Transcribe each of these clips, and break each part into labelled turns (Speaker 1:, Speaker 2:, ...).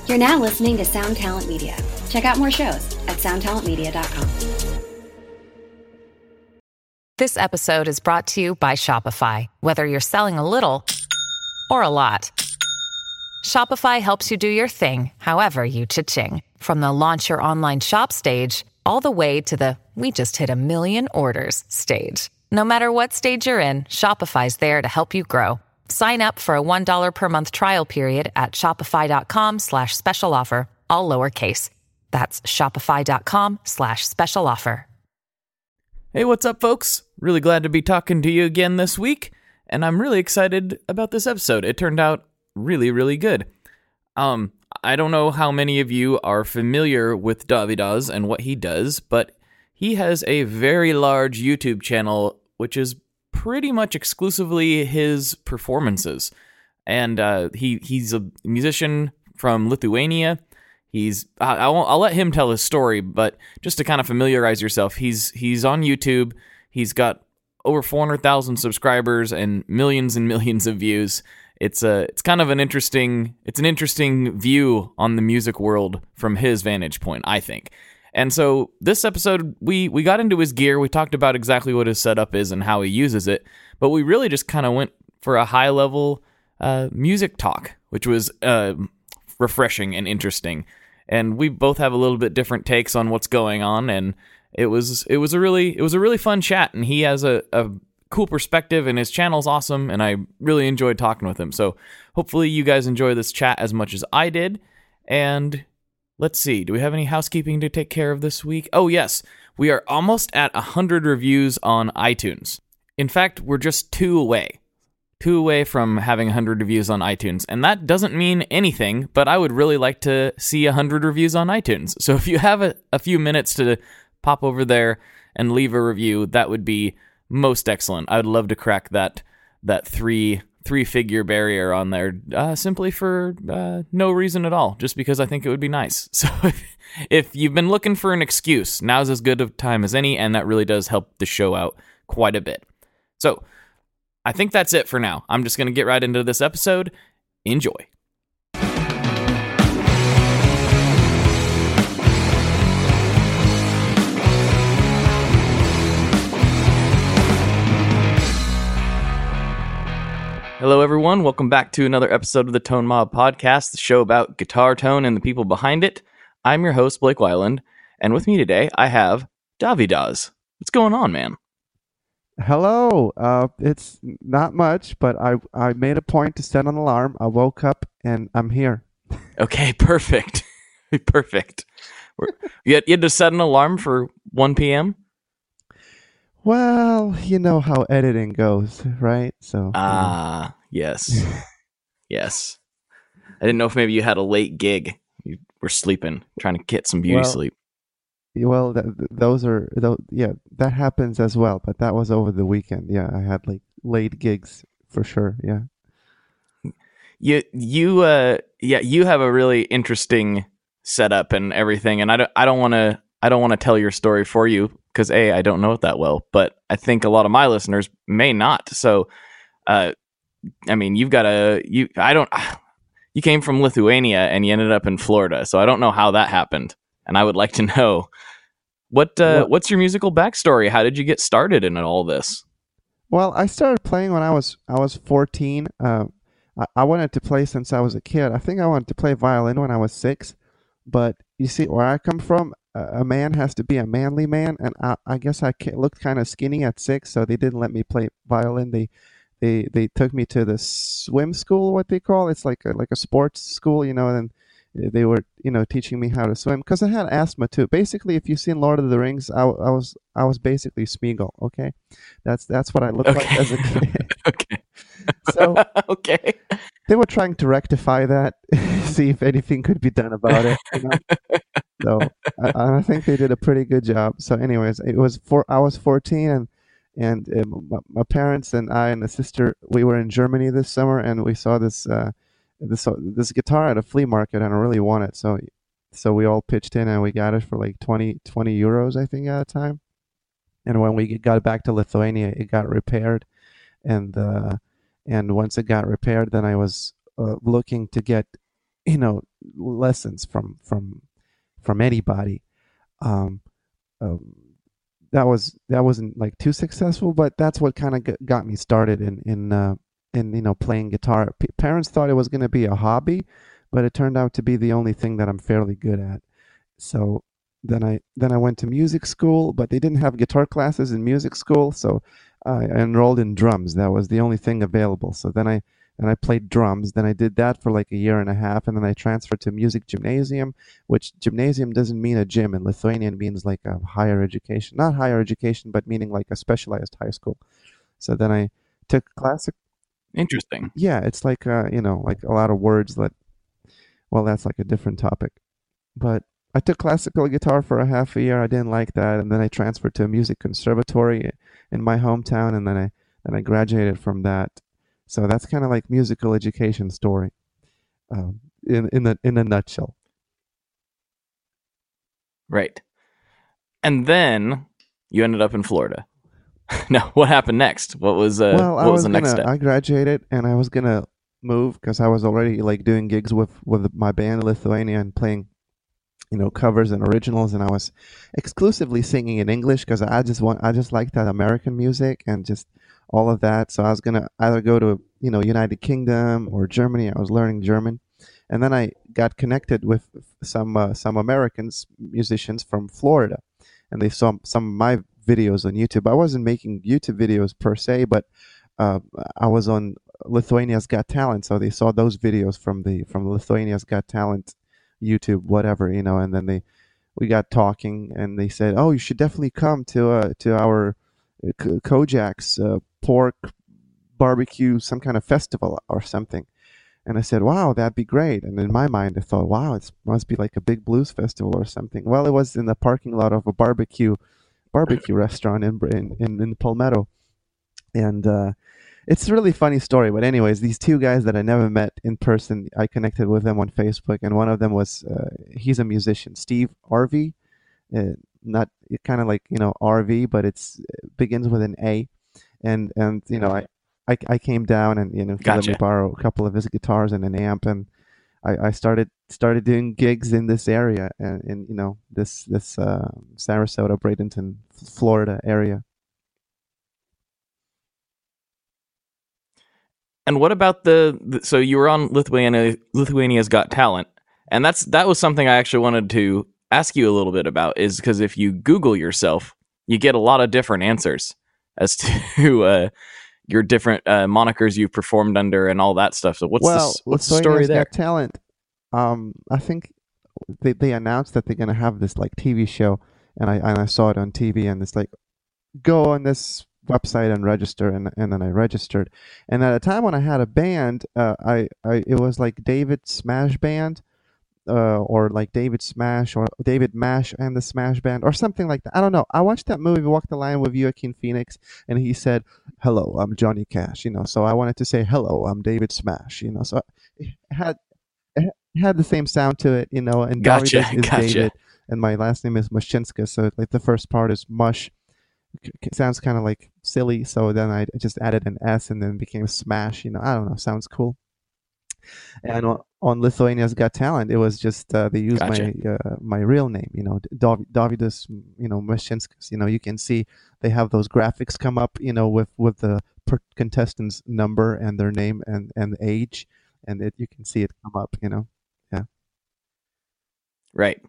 Speaker 1: You're now listening to Sound Talent Media. Check out more shows at soundtalentmedia.com.
Speaker 2: This episode is brought to you by Shopify. Whether you're selling a little or a lot, Shopify helps you do your thing, however you cha-ching. From the launch your online shop stage, all the way to the we just hit 1 million orders stage. No matter what stage you're in, Shopify's there to help you grow. Sign up for a $1 per month trial period at shopify.com/special offer, all lowercase. That's shopify.com/special offer.
Speaker 3: Hey, what's up, folks? Really glad to be talking to you again this week, and I'm really excited about this episode. It turned out really, really good. I don't know how many of you are familiar with Davidas and what he does, but he has a very large YouTube channel, which is pretty much exclusively his performances. And he's a musician from Lithuania. I'll let him tell his story, but just to kind of familiarize yourself, he's on YouTube. He's got over 400,000 subscribers and millions of views. It's kind of an interesting view on the music world from his vantage point, I think. And so this episode, we got into his gear. We talked about exactly what his setup is and how he uses it, but we really just kind of went for a high level music talk, which was refreshing and interesting. And we both have a little bit different takes on what's going on, and it was a really fun chat. And he has a cool perspective, and his channel's awesome, and I really enjoyed talking with him. So hopefully you guys enjoy this chat as much as I did. And let's see, do we have any housekeeping to take care of this week? Oh yes, we are almost at 100 reviews on iTunes. In fact, we're just two away from having 100 reviews on iTunes. And that doesn't mean anything, but I would really like to see 100 reviews on iTunes. So if you have a few minutes to pop over there and leave a review, that would be most excellent. I would love to crack that three-figure barrier on there, simply for no reason at all, just because I think it would be nice. So if you've been looking for an excuse, now's as good a time as any, and that really does help the show out quite a bit. So I think that's it for now. I'm just going to get right into this episode. Enjoy. Hello, everyone. Welcome back to another episode of the Tone Mob Podcast, the show about guitar tone and the people behind it. I'm your host, Blake Weiland, and with me today, I have Davidas. What's going on, man?
Speaker 4: Hello. It's not much, but I made a point to set an alarm. I woke up, and I'm here.
Speaker 3: Okay, perfect. Perfect. You had to set an alarm for 1 p.m.?
Speaker 4: Well, you know how editing goes, right? So.
Speaker 3: Yes. Yes. I didn't know if maybe you had a late gig. You were sleeping, trying to get some beauty sleep.
Speaker 4: Well, that happens as well, but that was over the weekend. Yeah, I had like late gigs for sure. Yeah.
Speaker 3: You have a really interesting setup and everything, and I don't want to tell your story for you because I don't know it that well, but I think a lot of my listeners may not. So, I mean, you came from Lithuania and you ended up in Florida, so I don't know how that happened, and I would like to know what's your musical backstory? How did you get started in all this?
Speaker 4: Well, I started playing when I was 14. I wanted to play since I was a kid. I think I wanted to play violin when I was 6, but you see, where I come from, a man has to be a manly man, and I guess I looked kind of skinny at 6, so they didn't let me play violin. They took me to the swim school, what they call it's like a sports school, and they were teaching me how to swim because I had asthma too. Basically, if you've seen Lord of the Rings, I was basically Smeagol. Okay, that's what I looked like as a kid.
Speaker 3: Okay.
Speaker 4: So
Speaker 3: okay,
Speaker 4: they were trying to rectify that, see if anything could be done about it. So I think they did a pretty good job. So, anyways, I was 14 and my parents and I and a sister, we were in Germany this summer, and we saw this guitar at a flea market, and I really want it. So we all pitched in, and we got it for like 20 euros, I think, at a time. And when we got back to Lithuania, it got repaired, and once it got repaired, then I was looking to get lessons from anybody. Um, um, that wasn't like too successful, but that's what kind of got me started in playing guitar. Parents thought it was going to be a hobby, but it turned out to be the only thing that I'm fairly good at. So then I went to music school, but they didn't have guitar classes in music school, so I enrolled in drums. That was the only thing available. So then I played drums. Then I did that for like a year and a half, and then I transferred to music gymnasium, which gymnasium doesn't mean a gym. In Lithuanian means like a higher education, not higher education, but meaning like a specialized high school. So then I took classic.
Speaker 3: Interesting.
Speaker 4: Yeah, it's like like a lot of words that. Well, that's like a different topic. But I took classical guitar for a half a year. I didn't like that, and then I transferred to a music conservatory in my hometown, and then I graduated from that. So that's kind of like musical education story, in a nutshell.
Speaker 3: Right. And then you ended up in Florida. Now, what happened next?
Speaker 4: Well,
Speaker 3: What was the next step?
Speaker 4: I graduated and I was gonna move because I was already like doing gigs with my band Lithuania and playing covers and originals, and I was exclusively singing in English because I just like that American music and just all of that. So I was gonna either go to United Kingdom or Germany. I was learning German, and then I got connected with some Americans musicians from Florida, and they saw some of my videos on YouTube. I wasn't making YouTube videos per se, but uh, I was on Lithuania's Got Talent, so they saw those videos from Lithuania's Got Talent YouTube, whatever, and then we got talking, and they said, "Oh, you should definitely come to our Kojak's pork barbecue, some kind of festival or something." And I said, "Wow, that'd be great." And in my mind, I thought, "Wow, it must be like a big blues festival or something." Well, it was in the parking lot of a barbecue restaurant in Palmetto, and it's a really funny story. But anyways, these two guys that I never met in person, I connected with them on Facebook, and one of them was he's a musician, Steve RV, not kind of like RV, but it's begins with an A, and I came down and he let me
Speaker 3: Gotcha.
Speaker 4: borrow a couple of his guitars and an amp, and I started doing gigs in this area and in this Sarasota, Bradenton, Florida area.
Speaker 3: And what about so you were on Lithuania's Got Talent, and that was something I actually wanted to ask you a little bit about, is because if you Google yourself, you get a lot of different answers as to your different monikers you've performed under and all that stuff. So
Speaker 4: Well,
Speaker 3: what's the story
Speaker 4: Lithuania's
Speaker 3: there?
Speaker 4: Got Talent. I think they announced that they're gonna have this like TV show, and I saw it on TV, and it's like go on this website and register, and then I registered. And at a time when I had a band, I it was like David Smash Band, or like David Smash or David Mash and the Smash Band or something like that. I don't know. I watched that movie Walk the Line with Joaquin Phoenix, and he said, "Hello, I'm Johnny Cash." So I wanted to say, "Hello, I'm David Smash." So it had the same sound to it, and David
Speaker 3: Gotcha,
Speaker 4: is
Speaker 3: gotcha.
Speaker 4: David, and my last name is Mushchinska, so like the first part is Mush. Sounds kind of like silly, so then I just added an S and then became Smash. I don't know, sounds cool. And on Lithuania's Got Talent, it was just they used
Speaker 3: Gotcha.
Speaker 4: my real name, Davidas, Meshinskas. You can see they have those graphics come up, with the contestant's number and their name and age, and you can see it come up. Yeah.
Speaker 3: Right.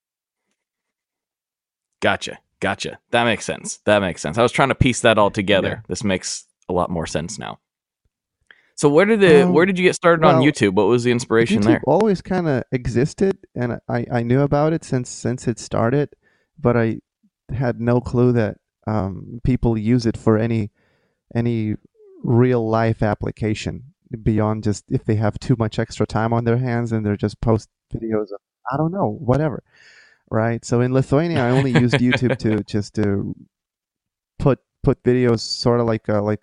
Speaker 3: Gotcha. Gotcha. That makes sense. That makes sense. I was trying to piece that all together.
Speaker 4: Yeah.
Speaker 3: This makes a lot more sense now. So where did you get started on
Speaker 4: Well,
Speaker 3: YouTube? What was the inspiration
Speaker 4: YouTube
Speaker 3: there?
Speaker 4: always kind of existed, and I knew about it since it started, but I had no clue that people use it for any real life application beyond just if they have too much extra time on their hands and they're just post videos of, I don't know, whatever, right? So in Lithuania, I only used YouTube to just to put videos sort of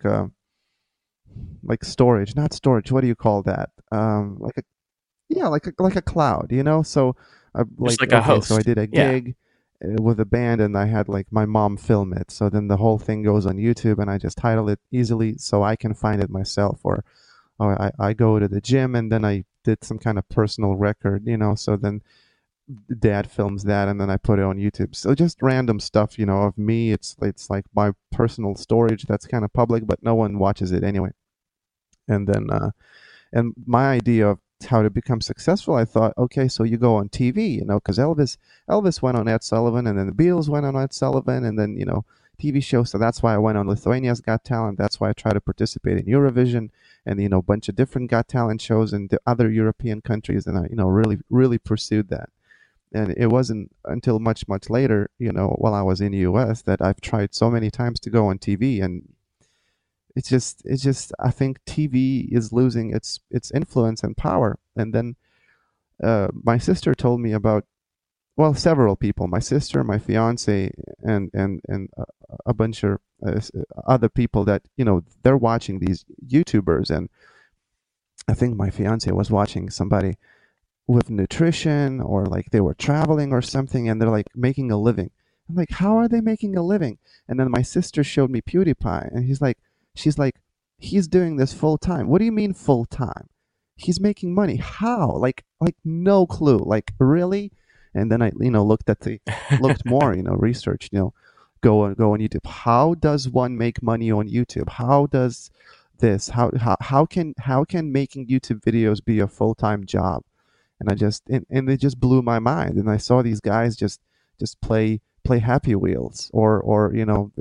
Speaker 4: like storage, not storage. What do you call that? Like a yeah, like a cloud, So I
Speaker 3: Just
Speaker 4: like
Speaker 3: like a
Speaker 4: okay, so I
Speaker 3: host.
Speaker 4: did a
Speaker 3: Yeah.
Speaker 4: gig with a band, and I had like my mom film it. So then the whole thing goes on YouTube, and I just title it easily so I can find it myself, or I go to the gym, and then I did some kind of personal record, so then dad films that, and then I put it on YouTube. So just random stuff, of me. It's like my personal storage that's kind of public, but no one watches it anyway. And then and my idea of how to become successful, I thought, okay, so you go on TV, because Elvis went on Ed Sullivan, and then the Beatles went on Ed Sullivan, and then TV shows. So that's why I went on Lithuania's Got Talent. That's why I try to participate in Eurovision and a bunch of different Got Talent shows in the other European countries, and I really pursued that. And it wasn't until much later, while I was in the US, that I've tried so many times to go on TV, and it's just I think TV is losing its influence and power. And then my sister told me about, well, several people, my sister, my fiance, and a bunch of other people that they're watching these YouTubers. And I think my fiance was watching somebody with nutrition, or like they were traveling or something, and they're like making a living. I'm like, how are they making a living? And then my sister showed me PewDiePie, and she's like, he's doing this full time. What do you mean full time? He's making money. How? Like no clue. Like, really? And then I looked more, researched, go on YouTube. How does one make money on YouTube? How does this? How can making YouTube videos be a full-time job? And and it just blew my mind. And I saw these guys just play Happy Wheels, or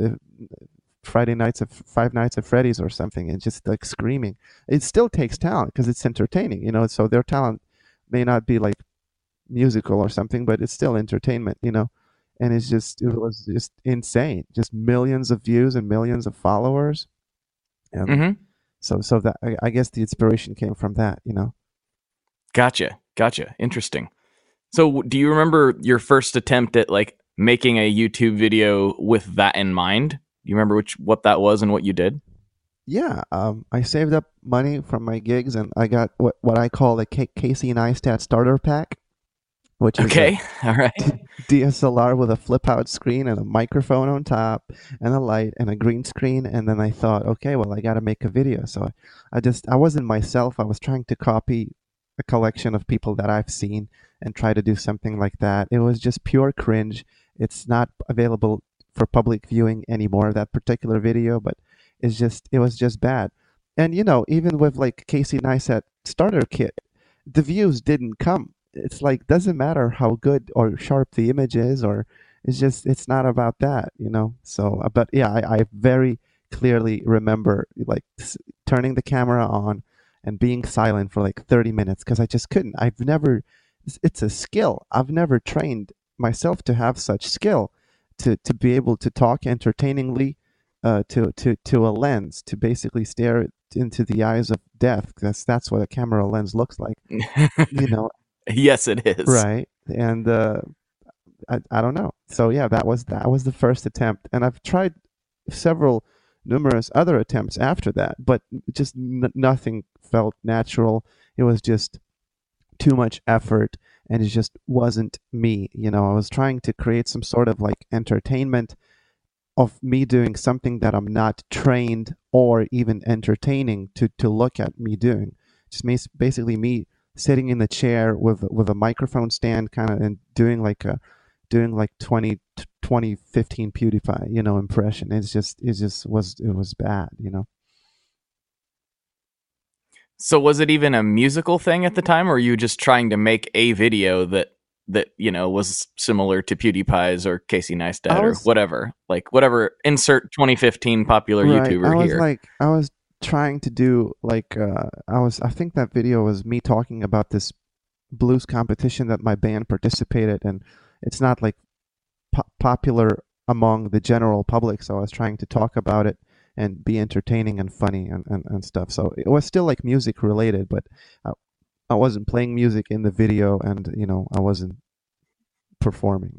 Speaker 4: Five Nights at Freddy's or something, and just like screaming. It still takes talent because it's entertaining, so their talent may not be like musical or something, but it's still entertainment, and it was just insane. Just millions of views and millions of followers. And so that I guess the inspiration came from that,
Speaker 3: Gotcha. Interesting. So do you remember your first attempt at like making a YouTube video with that in mind? Do you remember what that was and what you did?
Speaker 4: Yeah, I saved up money from my gigs, and I got what I call the Casey Neistat starter pack, which is
Speaker 3: all right,
Speaker 4: DSLR with a flip-out screen and a microphone on top, and a light and a green screen. And then I thought, okay, well, I got to make a video. So I wasn't myself. I was trying to copy a collection of people that I've seen and try to do something like that. It was just pure cringe. It's not available for public viewing anymore, that particular video, but it was just bad. And even with like Casey Neistat starter kit, the views didn't come. It's like, doesn't matter how good or sharp the image is, or it's not about that, So, but yeah, I very clearly remember like turning the camera on and being silent for like 30 minutes because I just couldn't. It's a skill. I've never trained myself to have such skill to be able to talk entertainingly to a lens, to basically stare into the eyes of death. That's what a camera lens looks like,
Speaker 3: Yes, it is.
Speaker 4: Right. And I don't know. So yeah, that was the first attempt, and I've tried numerous other attempts after that, but just nothing felt natural. It was just too much effort, and it just wasn't me. I was trying to create some sort of like entertainment of me doing something that I'm not trained or even entertaining to look at me doing. Just basically me sitting in the chair with a microphone stand kind of, and doing like 2015 PewDiePie, impression. It was bad,
Speaker 3: So was it even a musical thing at the time, or were you just trying to make a video that was similar to PewDiePie's or Casey Neistat or whatever? Like whatever, insert 2015 popular YouTuber here.
Speaker 4: I was trying to do like I think that video was me talking about this blues competition that my band participated in. It's not like popular among the general public, so I was trying to talk about it and be entertaining and funny and stuff. So it was still like music related, but I wasn't playing music in the video, and I wasn't performing.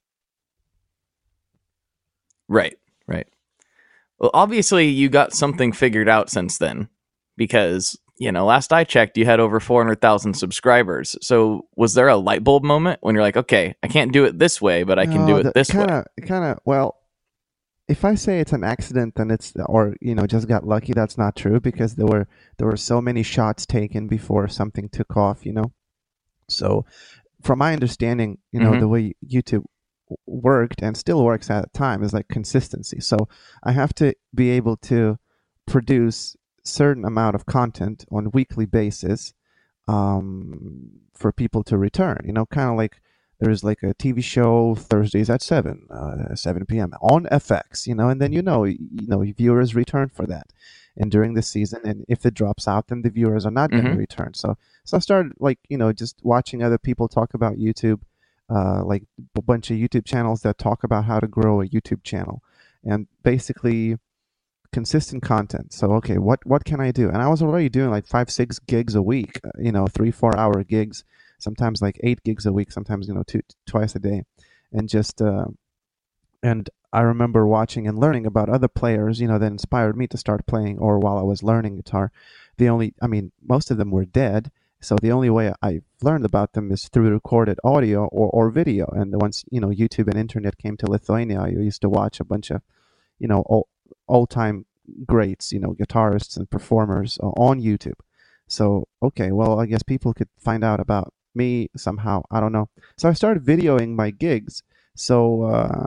Speaker 3: Right. Well, obviously you got something figured out since then, because last I checked, you had over 400,000 subscribers. So was there a light bulb moment when you're like, okay, I can't do it this way, but I can do it this way?
Speaker 4: Kind of. Well, if I say it's an accident, then it's, or just got lucky. That's not true, because there were so many shots taken before something took off. So from my understanding,
Speaker 3: Mm-hmm.
Speaker 4: the way YouTube worked and still works at the time is like consistency. So I have to be able to produce certain amount of content on a weekly basis, for people to return. Kind of like there's like a TV show Thursdays at 7 p.m. on FX. And then viewers return for that. And during the season, and if it drops out, then the viewers are not going to
Speaker 3: Mm-hmm.
Speaker 4: return. So I started, like, just watching other people talk about YouTube, like a bunch of YouTube channels that talk about how to grow a YouTube channel, and basically consistent content. So okay, what can I do? And I was already doing like 5-6 gigs a week, 3-4 hour gigs, sometimes like 8 gigs a week, sometimes twice a day, and just and I remember watching and learning about other players, that inspired me to start playing. Or while I was learning guitar, most of them were dead. So the only way I learned about them is through recorded audio or video. And once YouTube and internet came to Lithuania, I used to watch a bunch of old time greats, guitarists and performers on YouTube. So okay, well, I guess people could find out about me somehow. I don't know. So I started videoing my gigs. So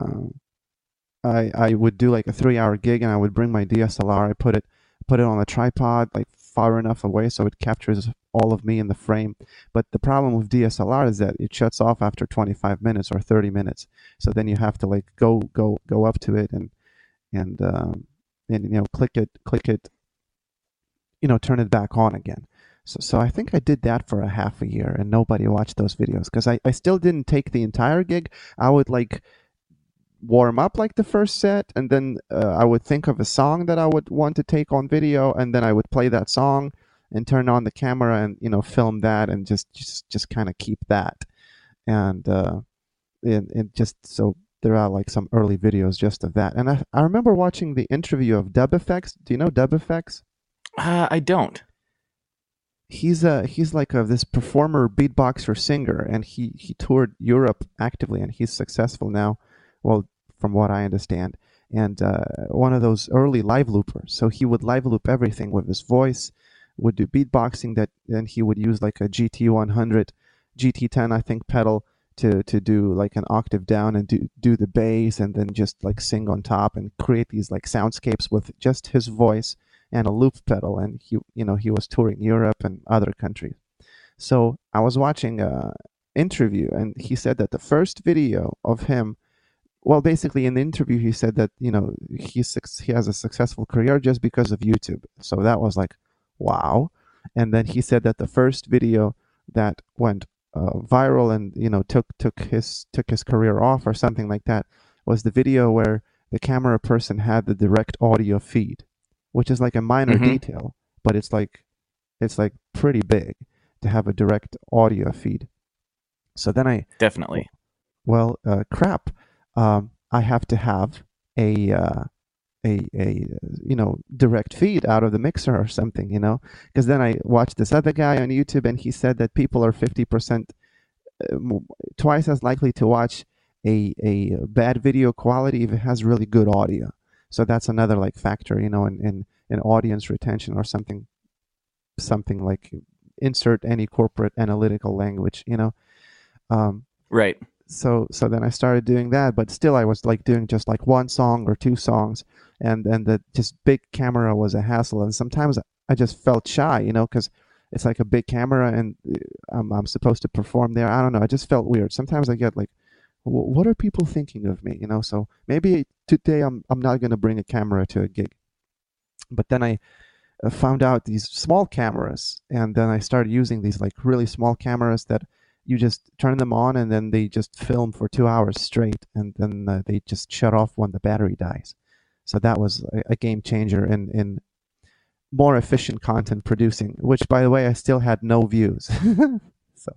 Speaker 4: I would do like a 3-hour gig, and I would bring my DSLR. I put it on a tripod, like far enough away so it captures all of me in the frame. But the problem with DSLR is that it shuts off after 25 minutes or 30 minutes. So then you have to like go up to it and click it, turn it back on again. So I think I did that for a half a year, and nobody watched those videos because I still didn't take the entire gig. I would like warm up like the first set, and then I would think of a song that I would want to take on video, and then I would play that song and turn on the camera and film that, and just kind of keep that. And just so there are like some early videos just of that. And I remember watching the interview of Dub Effects. Do you know Dub Effects?
Speaker 3: I don't.
Speaker 4: He's like this performer, beatboxer, singer, and he toured Europe actively, and he's successful now. Well, from what I understand, and one of those early live loopers. So he would live loop everything with his voice, would do beatboxing, that then he would use like a GT100, GT10, I think, pedal to do like an octave down and do the bass, and then just like sing on top and create these like soundscapes with just his voice and a loop pedal. And he was touring Europe and other countries. So I was watching a interview, and he said that the first video of him, well, basically in the interview he said that he has a successful career just because of YouTube. So that was like, wow. And then he said that the first video that went viral and took his career off or something like that was the video where the camera person had the direct audio feed, which is like a minor
Speaker 3: Mm-hmm.
Speaker 4: detail, but it's like pretty big to have a direct audio feed. So then
Speaker 3: Definitely.
Speaker 4: crap, I have to have a direct feed out of the mixer or something, because then I watched this other guy on YouTube, and he said that people are 50% twice as likely to watch a bad video quality if it has really good audio. So that's another like factor, in audience retention or something like insert any corporate analytical language,
Speaker 3: Right.
Speaker 4: So then I started doing that, but still I was like doing just like one song or two songs, and the just big camera was a hassle, and sometimes I just felt shy, because it's like a big camera, and I'm supposed to perform there. I don't know, I just felt weird. Sometimes I get like, what are people thinking of me, So maybe today I'm not going to bring a camera to a gig. But then I found out these small cameras, and then I started using these like really small cameras that you just turn them on, and then they just film for 2 hours straight, and then they just shut off when the battery dies. So that was a game changer in more efficient content producing, which, by the way, I still had no views. So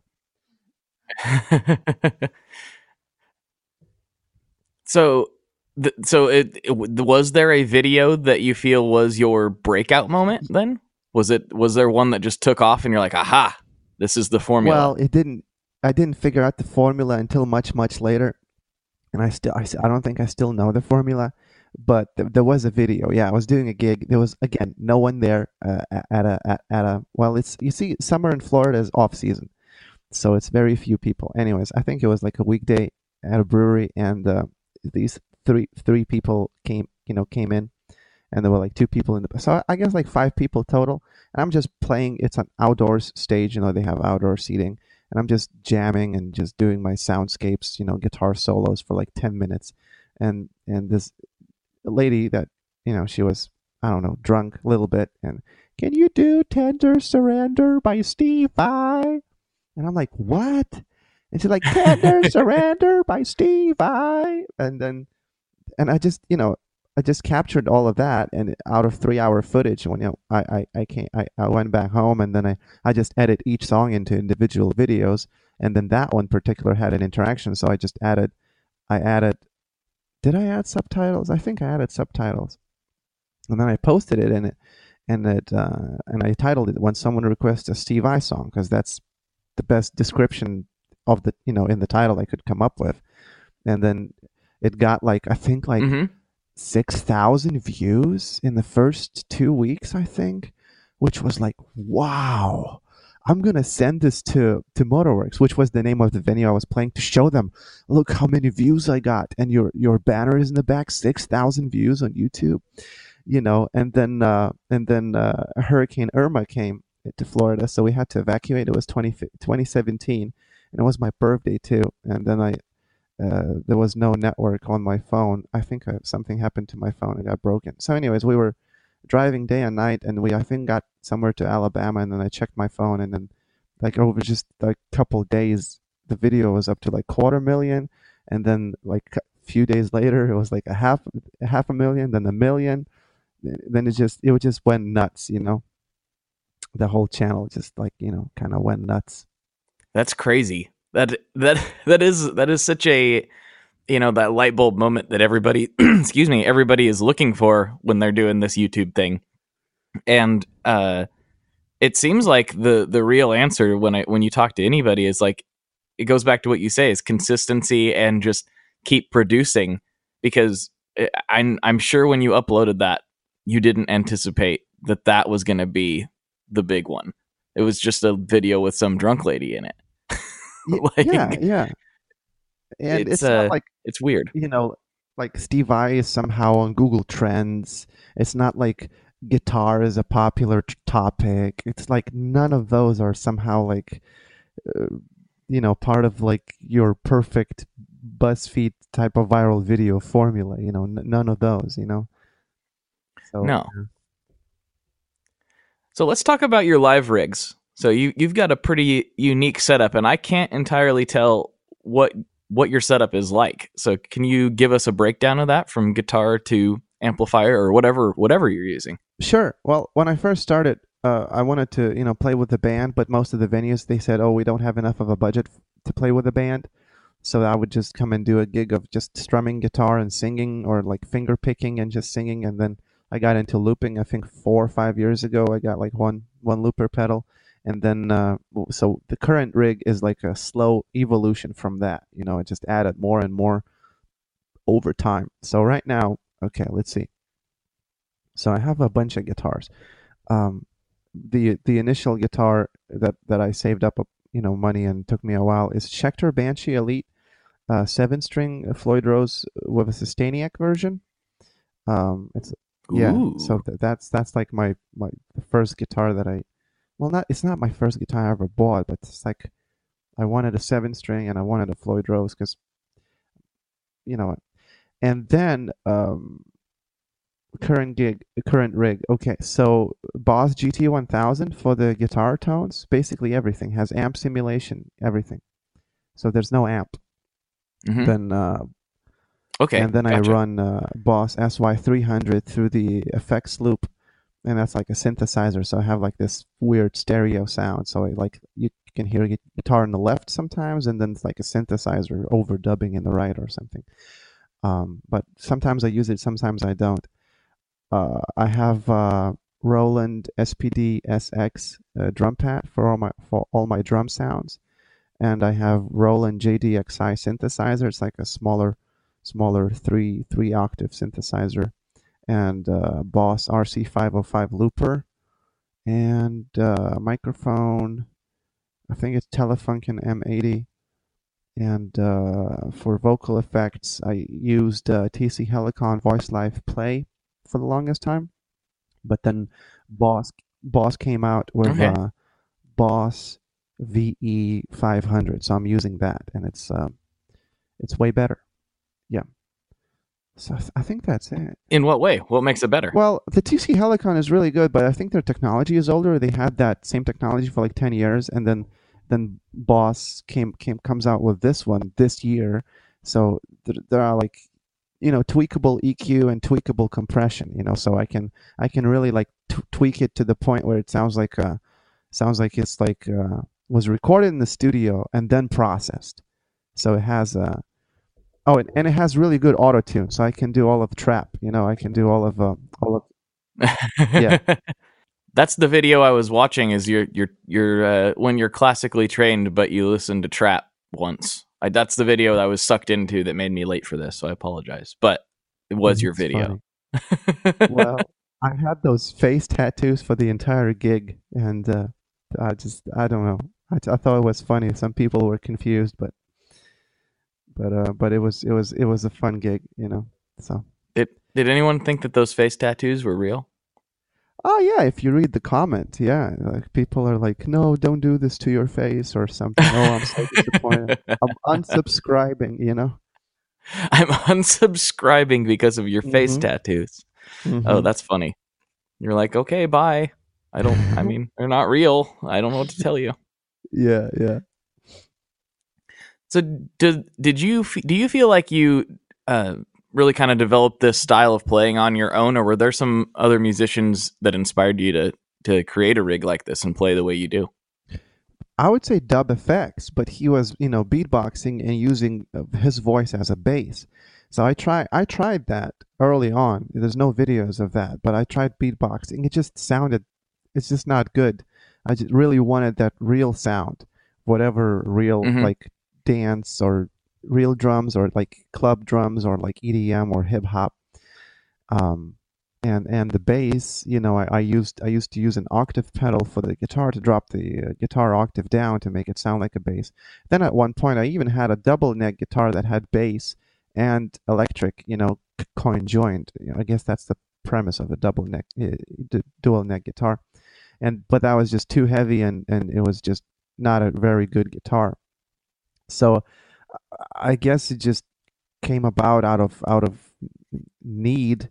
Speaker 3: So, was there a video that you feel was your breakout moment? Then was there one that just took off and you're like, aha, this is the formula?
Speaker 4: well, it didn't. I didn't figure out the formula until much later, and I don't think I still know the formula. but there was a video. Yeah, I was doing a gig. There was, again, no one there at a well, it's, you see, summer in Florida is off season, so it's very few people. Anyways, I think it was like a weekday at a brewery, and these three people came in, and there were like two people in the, so I guess like five people total. And I'm just playing. It's an outdoors stage, they have outdoor seating, and I'm just jamming and just doing my soundscapes, guitar solos for like 10 minutes. And this lady that, she was, I don't know, drunk a little bit, and, can you do Tender Surrender by Steve Vai? And I'm like, what? And she's like, Tender Surrender by Steve Vai. And I just captured all of that, and out of 3 hour footage. When I went back home, and then I just edit each song into individual videos, and then that one particular had an interaction, so I added. Did I add subtitles? I think I added subtitles, and then I posted it, and I titled it "When Someone Requests a Steve Vai Song," because that's the best description of the in the title I could come up with. And then it got like, I think like 6,000 views in the first 2 weeks, I think, which was like, wow. I'm gonna send this to Motorworks, which was the name of the venue I was playing, to show them, look how many views I got, and your banner is in the back, 6,000 views on YouTube, and then Hurricane Irma came to Florida, so we had to evacuate. It was 2017, and it was my birthday too, and then there was no network on my phone. I think something happened to my phone. It got broken. So anyways, we were driving day and night, and we, I think, got somewhere to Alabama, and then I checked my phone, and then like over just a couple days, the video was up to like 250,000, and then like a few days later, it was like a half a million, then 1 million. Then it just went nuts, The whole channel just like, kind of went nuts.
Speaker 3: That's crazy. That is such a, that light bulb moment that everybody everybody is looking for when they're doing this YouTube thing. And it seems like the real answer when you talk to anybody is like, it goes back to what you say, is consistency and just keep producing, because I'm sure when you uploaded that, you didn't anticipate that was going to be the big one. It was just a video with some drunk lady in it.
Speaker 4: Yeah. And it's not like,
Speaker 3: it's weird.
Speaker 4: Like Steve Vai is somehow on Google Trends. It's not like guitar is a popular topic. It's like none of those are somehow like, part of like your perfect BuzzFeed type of viral video formula. None of those. So,
Speaker 3: no. So let's talk about your live rigs. So you've got a pretty unique setup, and I can't entirely tell what your setup is like. So can you give us a breakdown of that, from guitar to amplifier or whatever you're using?
Speaker 4: Sure. Well, when I first started, I wanted to play with the band, but most of the venues, they said, "Oh, we don't have enough of a budget to play with a band." So I would just come and do a gig of just strumming guitar and singing, or like finger picking and just singing. And then I got into looping. I think 4 or 5 years ago, I got like one looper pedal. And then, so the current rig is like a slow evolution from that. It just added more and more over time. So right now, okay, let's see. So I have a bunch of guitars. The initial guitar that I saved up, money, and took me a while, is Schecter Banshee Elite 7-string Floyd Rose with a Sustainiac version. It's So that's like my the first guitar that it's not my first guitar I ever bought, but it's like I wanted a 7-string and I wanted a Floyd Rose because, and then current rig. Okay, so Boss GT1000 for the guitar tones, basically everything has amp simulation, everything. So there's no amp.
Speaker 3: Mm-hmm.
Speaker 4: Then
Speaker 3: okay,
Speaker 4: and then
Speaker 3: gotcha.
Speaker 4: I run Boss SY300 through the effects loop. And that's like a synthesizer, so I have like this weird stereo sound. So you can hear guitar on the left sometimes, and then it's like a synthesizer overdubbing in the right or something. But sometimes I use it, sometimes I don't. I have Roland SPD SX drum pad for all my drum sounds, and I have Roland JDXI synthesizer. It's like a smaller smaller three octave synthesizer, and Boss RC505 looper, and microphone. I think it's Telefunken M80. And for vocal effects, I used TC Helicon Voice Live Play for the longest time. But then Boss came out with Boss VE500, so I'm using that, and it's way better. Yeah. So I think that's it.
Speaker 3: In what way? What makes it better?
Speaker 4: Well, the TC Helicon is really good, but I think their technology is older. They had that same technology for like 10 years, and then Boss comes out with this one this year. So there are like, tweakable EQ and tweakable compression, so I can really like tweak it to the point where it sounds like it's like was recorded in the studio and then processed. So it has and it has really good auto tune, so I can do all of trap. I can do all of yeah.
Speaker 3: That's the video I was watching. Is you're when you're classically trained, but you listen to trap once. That's the video that I was sucked into that made me late for this, so I apologize. But it was your video.
Speaker 4: Well, I had those face tattoos for the entire gig, and I don't know. I thought it was funny. Some people were confused, but it was a fun gig, So
Speaker 3: did anyone think that those face tattoos were real?
Speaker 4: Oh yeah, if you read the comment, yeah, like people are like, "No, don't do this to your face" or something. Oh, I'm so disappointed. I'm unsubscribing.
Speaker 3: I'm unsubscribing because of your face tattoos.
Speaker 4: Mm-hmm.
Speaker 3: Oh, that's funny. You're like, okay, bye. I mean, they're not real. I don't know what to tell you.
Speaker 4: Yeah.
Speaker 3: So, do you feel like you really kind of developed this style of playing on your own, or were there some other musicians that inspired you to create a rig like this and play the way you do?
Speaker 4: I would say Dub FX, but he was, beatboxing and using his voice as a bass. So I tried that early on. There's no videos of that, but I tried beatboxing. It's just not good. I just really wanted that real sound, whatever real like dance or real drums or like club drums or like EDM or hip hop, and the bass. I used to use an octave pedal for the guitar to drop the guitar octave down to make it sound like a bass. Then at one point I even had a double neck guitar that had bass and electric, coin joined. I guess that's the premise of a double neck, dual neck guitar, but that was just too heavy and it was just not a very good guitar. So I guess it just came about out of need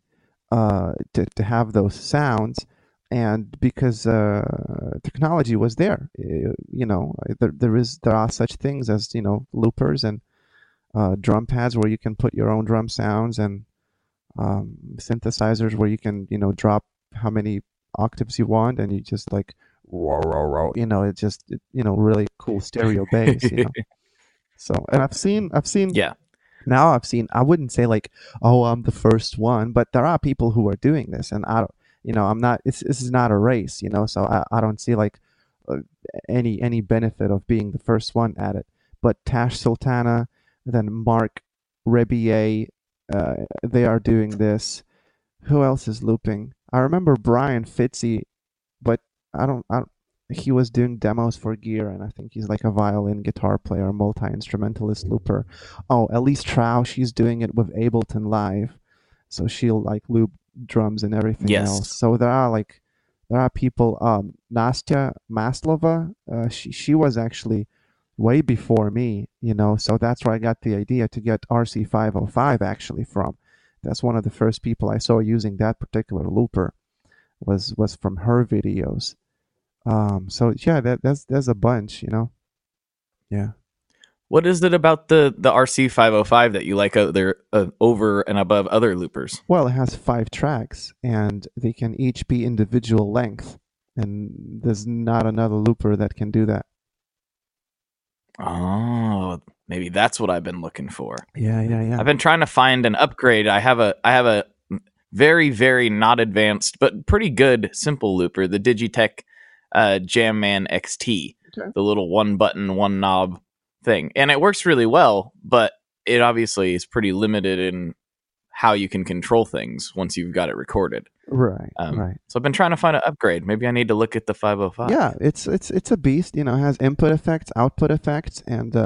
Speaker 4: to have those sounds, and because technology was there. There are such things as loopers and drum pads where you can put your own drum sounds, and synthesizers where you can drop how many octaves you want, and you just like it's just really cool stereo bass. So, and I've seen,
Speaker 3: yeah.
Speaker 4: Now I've seen, I wouldn't say like, oh, I'm the first one, but there are people who are doing this, and I don't, I'm not, this is not a race, so I don't see like any benefit of being the first one at it. But Tash Sultana, then Mark Rebier, they are doing this. Who else is looping? I remember Brian Fitzy, but I don't, he was doing demos for Gear, and I think he's like a violin guitar player, multi-instrumentalist looper. Oh, Elise Trau, she's doing it with Ableton Live, so she'll like loop drums and everything else. So there are people. Nastya Maslova, she was actually way before me, so that's where I got the idea to get RC505 actually from. That's one of the first people I saw using that particular looper was from her videos. So yeah, there's a bunch, Yeah.
Speaker 3: What is it about the RC505 that you like over and above other loopers?
Speaker 4: Well, it has 5 tracks, and they can each be individual length, and there's not another looper that can do that.
Speaker 3: Oh, maybe that's what I've been looking for.
Speaker 4: Yeah.
Speaker 3: I've been trying to find an upgrade. I have a very, very not advanced, but pretty good simple looper, the Digitech Jamman XT, the little one button, one knob thing, and it works really well. But it obviously is pretty limited in how you can control things once you've got it recorded.
Speaker 4: Right, right.
Speaker 3: So I've been trying to find an upgrade. Maybe I need to look at the 505.
Speaker 4: Yeah, it's a beast. You know, it has input effects, output effects, and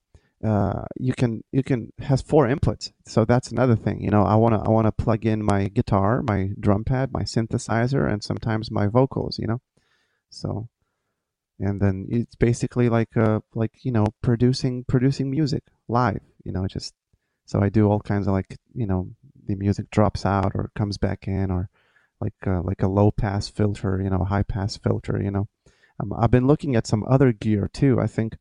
Speaker 4: you can has 4 inputs. So that's another thing. You know, I wanna plug in my guitar, my drum pad, my synthesizer, and sometimes my vocals. You know, so and then it's basically like you know, producing music live. You know, just so I do all kinds of, like, you know, the music drops out or comes back in, or like a low pass filter, you know, high pass filter, you know. I've been looking at some other gear too. I think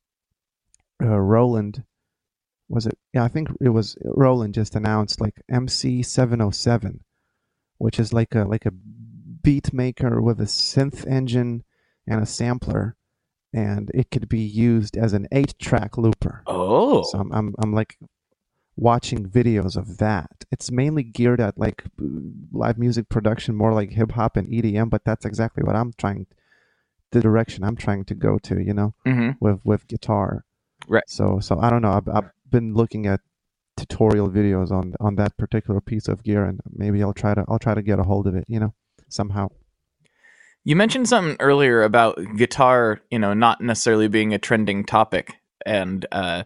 Speaker 4: Roland, was it? Yeah, I think it was Roland just announced like MC707, which is like a beat maker with a synth engine and a sampler, and it could be used as an 8-track looper.
Speaker 3: Oh,
Speaker 4: So I'm like watching videos of that. It's mainly geared at like live music production, more like hip hop and EDM, but that's exactly what the direction I'm trying to go to, you know, with guitar.
Speaker 3: Right.
Speaker 4: So I don't know. I've been looking at tutorial videos on that particular piece of gear, and maybe I'll try to get a hold of it, you know, somehow.
Speaker 3: You mentioned something earlier about guitar, you know, not necessarily being a trending topic, and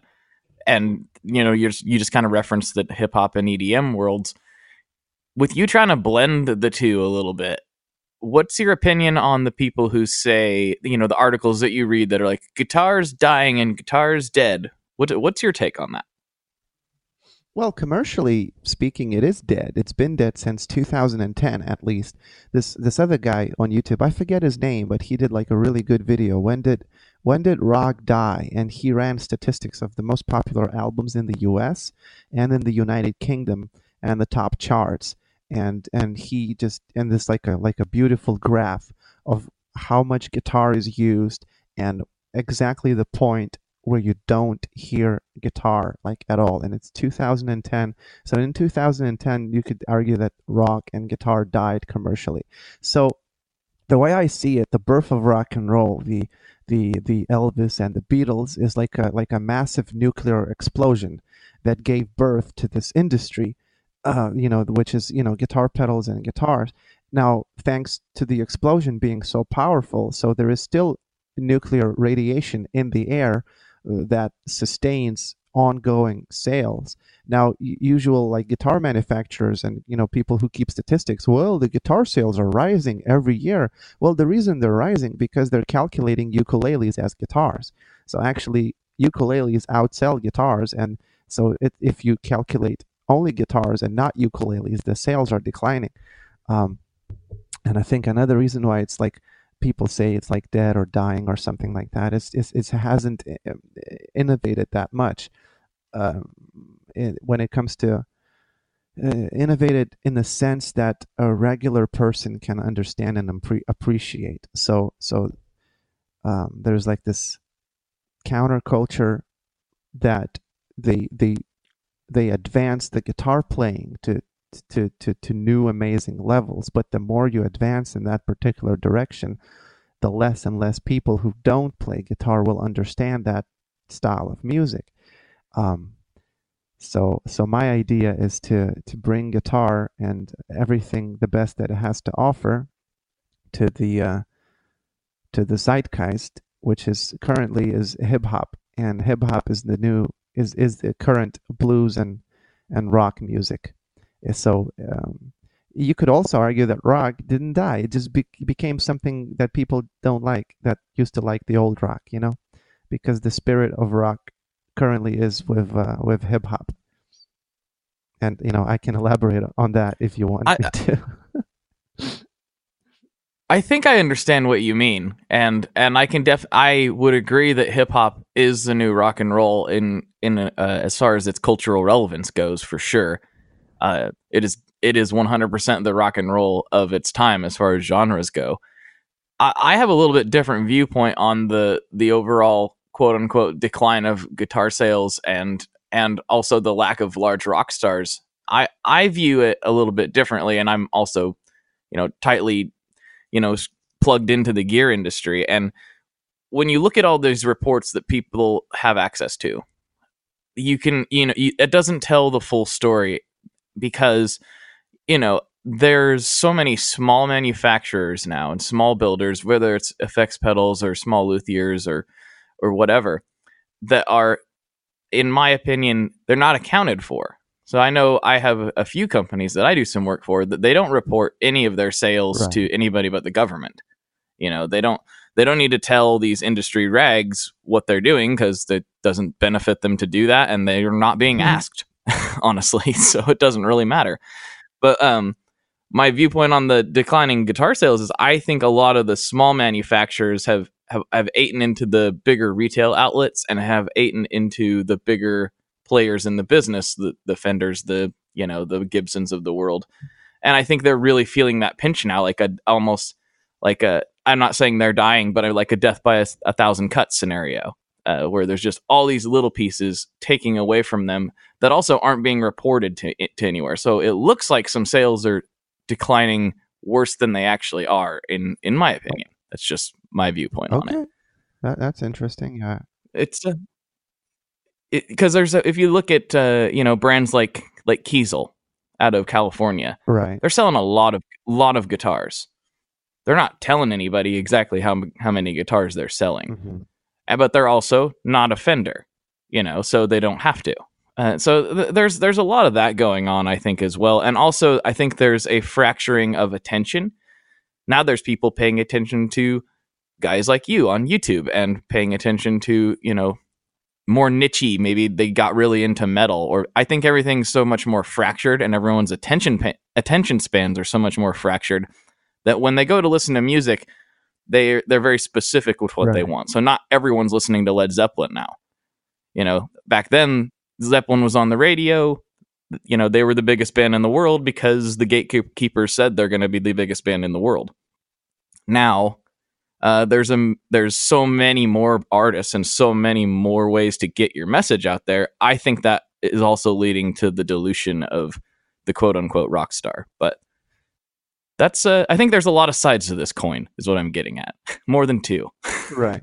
Speaker 3: you know, you just kind of referenced the hip hop and EDM worlds. With you trying to blend the two a little bit, what's your opinion on the people who say, you know, the articles that you read that are like guitar's dying and guitar's dead? What's your take on that?
Speaker 4: Well, commercially speaking, it is dead. It's been dead since 2010, at least. This other guy on YouTube, I forget his name, but he did like a really good video. When did rock die? And he ran statistics of the most popular albums in the U.S. and in the United Kingdom and the top charts. And he just, and this like a beautiful graph of how much guitar is used and exactly the point where you don't hear guitar like at all. And it's 2010. So in 2010, you could argue that rock and guitar died commercially. So the way I see it, the birth of rock and roll, the Elvis and the Beatles, is like a massive nuclear explosion that gave birth to this industry, you know, which is, you know, guitar pedals and guitars. Now, thanks to the explosion being so powerful, so there is still nuclear radiation in the air that sustains ongoing sales. Now, usual like guitar manufacturers and, you know, people who keep statistics, well, the guitar sales are rising every year. Well, the reason they're rising because they're calculating ukuleles as guitars. So actually, ukuleles outsell guitars, and so if you calculate only guitars and not ukuleles, the sales are declining. And I think another reason why it's like people say it's like dead or dying or something like that, it hasn't innovated that much when it comes to innovated in the sense that a regular person can understand and appreciate. So there's like this counterculture that they advance the guitar playing to new amazing levels, but the more you advance in that particular direction, the less and less people who don't play guitar will understand that style of music. So my idea is to bring guitar and everything the best that it has to offer to the zeitgeist, which is currently is hip hop, and hip hop is the current blues and rock music. So you could also argue that rock didn't die. It just became something that people don't like, that used to like the old rock, you know, because the spirit of rock currently is with hip hop. And, you know, I can elaborate on that if you want me to.
Speaker 3: I think I understand what you mean, and I can I would agree that hip hop is the new rock and roll in as far as its cultural relevance goes, for sure. It is 100% the rock and roll of its time as far as genres go. I have a little bit different viewpoint on the overall quote unquote decline of guitar sales and also the lack of large rock stars. I view it a little bit differently, and I'm also, you know, tightly, you know, plugged into the gear industry. And when you look at all these reports that people have access to, you can, it doesn't tell the full story because, there's so many small manufacturers now and small builders, whether it's effects pedals or small luthiers or whatever, that are, in my opinion, they're not accounted for. So I know I have a few companies that I do some work for that they don't report any of their sales to anybody but the government. They don't need to tell these industry rags what they're doing because it doesn't benefit them to do that, and they're not being asked, honestly. So it doesn't really matter. But my viewpoint on the declining guitar sales is I think a lot of the small manufacturers have eaten into the bigger retail outlets and have eaten into the bigger players in the business, the Fenders, the Gibsons of the world. And I think they're really feeling that pinch now, I'm not saying they're dying, but like a death by a thousand cuts scenario, where there's just all these little pieces taking away from them that also aren't being reported to anywhere. So it looks like some sales are declining worse than they actually are, in my opinion. That's just my viewpoint on it.
Speaker 4: That's interesting.
Speaker 3: It's because if you look at brands like Kiesel out of California,
Speaker 4: right,
Speaker 3: they're selling a lot of guitars. They're not telling anybody exactly how many guitars they're selling, but they're also not a Fender, so they don't have to. So there's a lot of that going on, I think, as well. And also, I think there's a fracturing of attention. Now there's people paying attention to guys like you on YouTube and paying attention to, more niche-y. Maybe they got really into metal, or I think everything's so much more fractured and everyone's attention spans are so much more fractured that when they go to listen to music, they're very specific with what they want. So not everyone's listening to Led Zeppelin now. Back then, Zeppelin was on the radio. They were the biggest band in the world because the gatekeepers said they're going to be the biggest band in the world. Now, there's so many more artists and so many more ways to get your message out there. I think that is also leading to the dilution of the quote unquote rock star. But that's I think there's a lot of sides to this coin, is what I'm getting at. More than two.
Speaker 4: Right.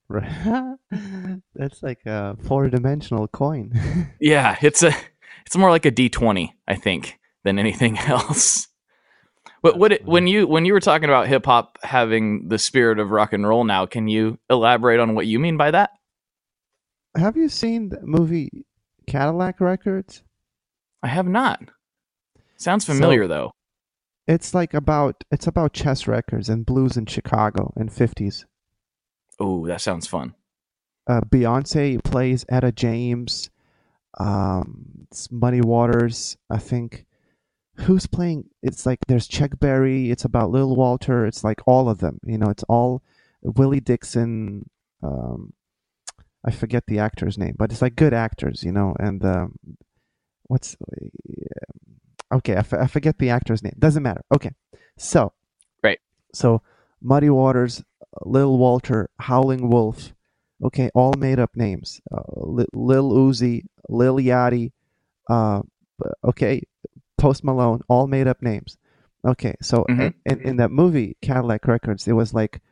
Speaker 4: That's like a 4-dimensional coin.
Speaker 3: Yeah, it's more like a D20, I think, than anything else. But when you were talking about hip hop having the spirit of rock and roll now, can you elaborate on what you mean by that?
Speaker 4: Have you seen the movie Cadillac Records?
Speaker 3: I have not. Sounds familiar though.
Speaker 4: It's about chess records and blues in Chicago in 50s.
Speaker 3: Oh, that sounds fun.
Speaker 4: Beyonce plays Etta James. It's Muddy Waters, I think. Who's playing? It's like there's Chuck Berry. It's about Lil Walter. It's like all of them. It's all Willie Dixon. I forget the actor's name, but it's like good actors, And what's okay? I forget the actor's name. Doesn't matter. Okay, so
Speaker 3: right.
Speaker 4: So Muddy Waters, Lil Walter, Howling Wolf. Okay, all made up names. Lil Uzi, Lil Yachty. Okay. Post Malone, all made up names. Okay, so in that movie Cadillac Records, it was like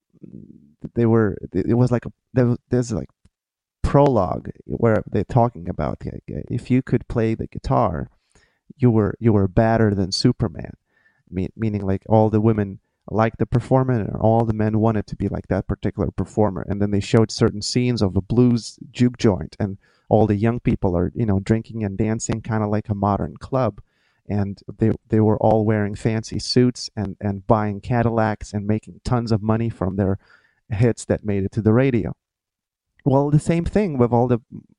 Speaker 4: there's like prologue where they're talking about if you could play the guitar, you were better than Superman, meaning like all the women liked the performer and all the men wanted to be like that particular performer. And then they showed certain scenes of a blues juke joint, and all the young people are drinking and dancing kind of like a modern club. And they were all wearing fancy suits and buying Cadillacs and making tons of money from their hits that made it to the radio. Well, the same thing with all the,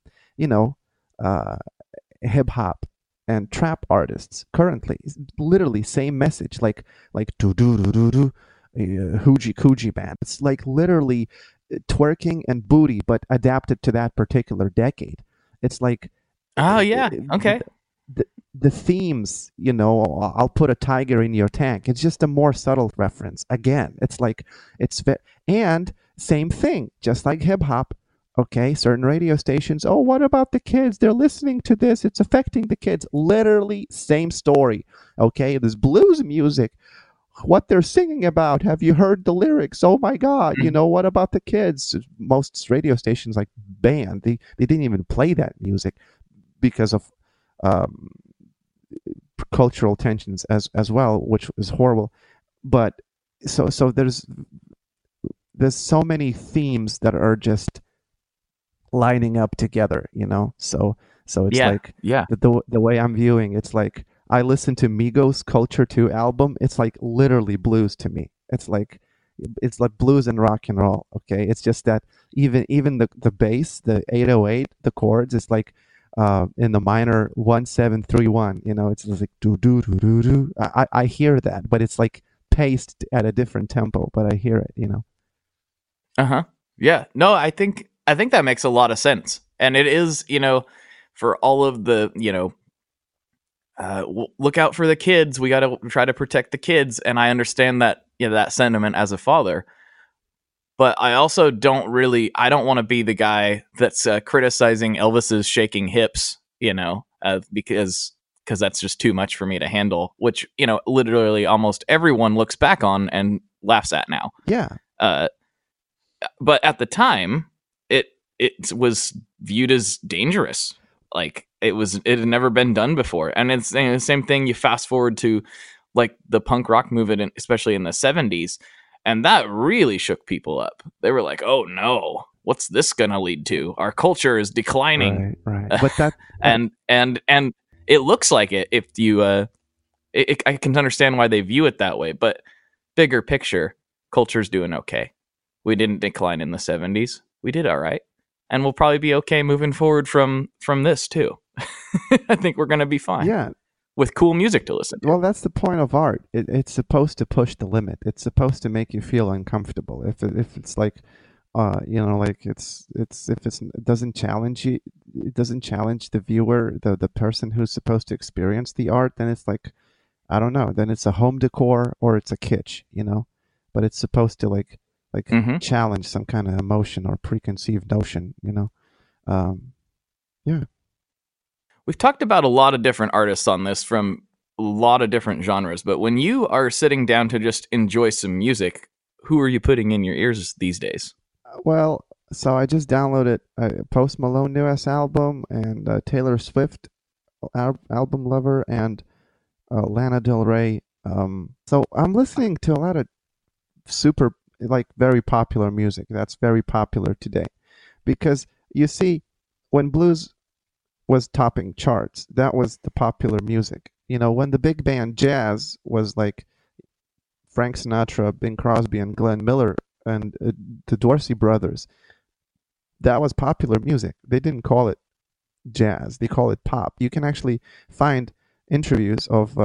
Speaker 4: hip hop and trap artists currently. It's literally same message, like do do do do do, hoochie coochie band. It's like literally twerking and booty, but adapted to that particular decade. It's like,
Speaker 3: oh yeah, okay.
Speaker 4: The themes, I'll put a tiger in your tank. It's just a more subtle reference. Again, it's like, and same thing, just like hip hop. Okay, certain radio stations, oh, what about the kids? They're listening to this. It's affecting the kids. Literally same story. Okay, this blues music. what they're singing about. Have you heard the lyrics? Oh my God. You know, what about the kids? Most radio stations like banned. They didn't even play that music because of um, cultural tensions as well, which is horrible. But so there's so many themes that are just lining up together, you know. So it's
Speaker 3: Yeah,
Speaker 4: like
Speaker 3: yeah.
Speaker 4: the way I'm viewing it's like I listen to Migos Culture 2 album. It's like literally blues to me. It's like blues and rock and roll. Okay, it's just that even the bass, the 808, the chords, it's like in the minor 1731. You know, it's just like do do do do do. I hear that, but it's like paced at a different tempo. But I hear it. You know.
Speaker 3: Uh-huh. Yeah. No, I think that makes a lot of sense. And it is, for all of the, look out for the kids. We got to try to protect the kids, and I understand that, that sentiment as a father. But I also don't want to be the guy that's criticizing Elvis's shaking hips, because that's just too much for me to handle, which, literally almost everyone looks back on and laughs at now.
Speaker 4: Yeah.
Speaker 3: But at the time, it was viewed as dangerous. Like it had never been done before. And it's the same thing. You fast forward to like the punk rock movement, especially in the 70s, and that really shook people up. They were like, "Oh no, what's this gonna lead to? Our culture is declining."
Speaker 4: Right. But that
Speaker 3: and it looks like it. If you, I can understand why they view it that way. But bigger picture, culture's doing okay. We didn't decline in the 70s. We did all right. And we'll probably be okay moving forward from this too. I think we're going to be fine.
Speaker 4: Yeah.
Speaker 3: With cool music to listen to.
Speaker 4: Well, that's the point of art. It's supposed to push the limit. It's supposed to make you feel uncomfortable. If it's like, like it doesn't challenge you, it doesn't challenge the viewer, the person who's supposed to experience the art, then it's like, I don't know. Then it's a home decor or it's a kitsch, you know. But it's supposed to like challenge some kind of emotion or preconceived notion, you know. Yeah.
Speaker 3: We've talked about a lot of different artists on this from a lot of different genres, but when you are sitting down to just enjoy some music, who are you putting in your ears these days?
Speaker 4: Well, so I just downloaded Post Malone newest album and Taylor Swift album Lover and Lana Del Rey. So I'm listening to a lot of super, like, very popular music that's very popular today, because you see, when blues was topping charts, that was the popular music. You know, when the big band jazz was like Frank Sinatra, Bing Crosby, and Glenn Miller, and the Dorsey brothers, that was popular music. They didn't call it jazz; they call it pop. You can actually find interviews of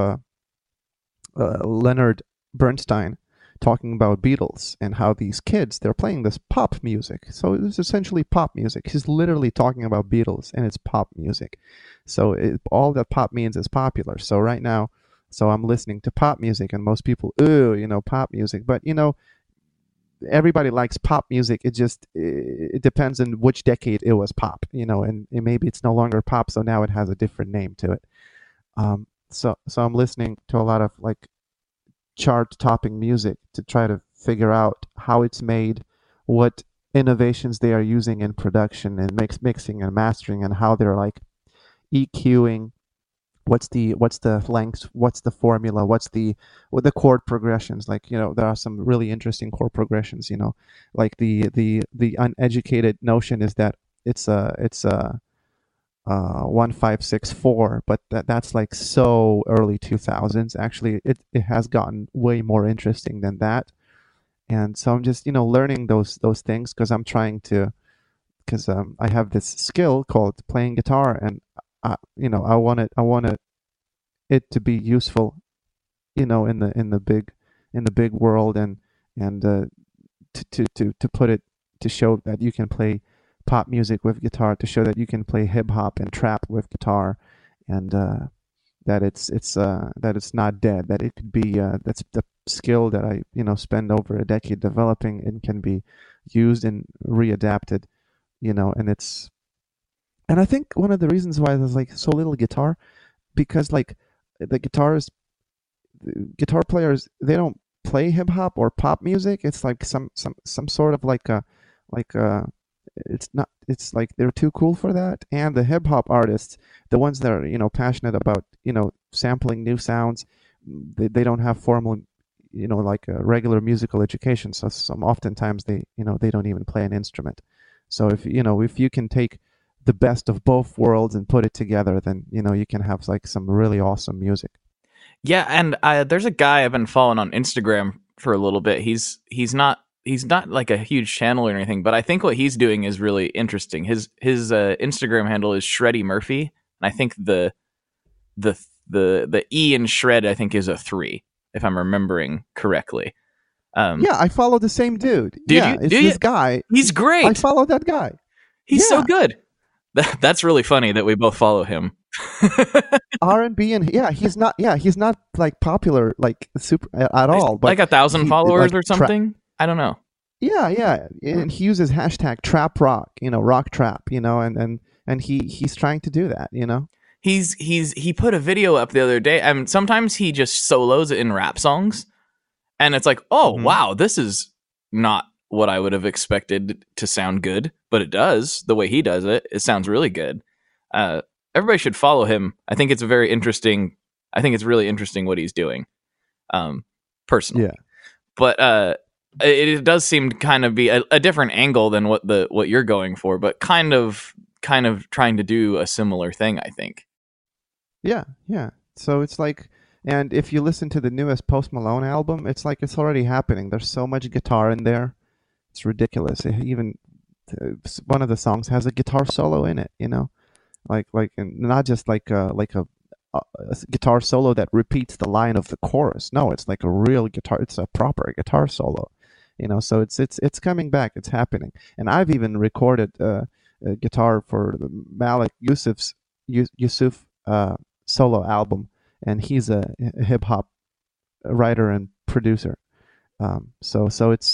Speaker 4: Leonard Bernstein talking about Beatles and how these kids, they're playing this pop music. So it's essentially pop music. He's literally talking about Beatles and it's pop music. So all that pop means is popular. So right now, I'm listening to pop music, and most people, pop music. But, everybody likes pop music. It depends on which decade it was pop, and maybe it's no longer pop, so now it has a different name to it. So I'm listening to a lot of like chart-topping music to try to figure out how it's made, what innovations they are using in production and mixing and mastering, and how they're like EQing. What's the length? What's the formula? What the chord progressions? Like, there are some really interesting chord progressions. Like the uneducated notion is that it's a 1564, but that's like so early 2000s. Actually, it has gotten way more interesting than that. And so I'm just learning those things, because I'm trying to, because I have this skill called playing guitar, and I want it to be useful, in the big world, and to put it, to show that you can play pop music with guitar, to show that you can play hip hop and trap with guitar, and that it's not dead, that it could be, that's the skill that I spend over a decade developing, and can be used and readapted, and I think one of the reasons why there's like so little guitar, because like the guitar players, they don't play hip hop or pop music, it's like some sort of like a it's not it's like they're too cool for that. And the hip hop artists, the ones that are passionate about sampling new sounds, they don't have formal like a regular musical education, so some oftentimes they don't even play an instrument. So if you can take the best of both worlds and put it together, then you can have like some really awesome music.
Speaker 3: Yeah, and there's a guy I've been following on Instagram for a little bit. He's not like a huge channel or anything, but I think what he's doing is really interesting. His Instagram handle is Shreddy Murphy, and I think the E in shred I think is a 3, if I'm remembering correctly.
Speaker 4: Yeah, I follow the same dude. This guy.
Speaker 3: He's great.
Speaker 4: I follow that guy.
Speaker 3: He's so good. That's really funny that we both follow him.
Speaker 4: R&B and he's not like popular like super at all. But
Speaker 3: like 1,000 followers or something. I don't know.
Speaker 4: Yeah, and he uses hashtag trap rock, rock trap, and he's trying to do that,
Speaker 3: He put a video up the other day. I mean, sometimes he just solos in rap songs, and it's like, oh wow, this is not what I would have expected to sound good, but it does. The way he does it, it sounds really good. Everybody should follow him. I think it's very interesting. I think it's really interesting what he's doing, personally.
Speaker 4: Yeah.
Speaker 3: But it does seem to kind of be a different angle than what you're going for, but kind of trying to do a similar thing, I think.
Speaker 4: Yeah. So it's like, and if you listen to the newest Post Malone album, it's like it's already happening. There's so much guitar in there. It's ridiculous. Even one of the songs has a guitar solo in it, like and not just like a guitar solo that repeats the line of the chorus. No, it's like a real guitar. It's a proper guitar solo, So it's coming back. It's happening. And I've even recorded a guitar for the Malik Yusuf solo album, and he's a hip hop writer and producer. So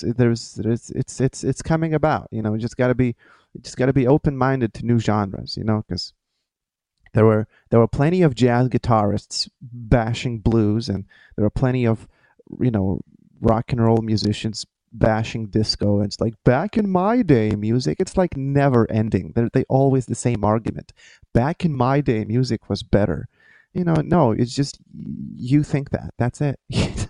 Speaker 4: it's coming about. You just got to be open minded to new genres. Because there were plenty of jazz guitarists bashing blues, and there were plenty of rock and roll musicians bashing disco. And it's like, back in my day, music, it's like never ending. They always the same argument. Back in my day, music was better. No, it's just you think that. That's it.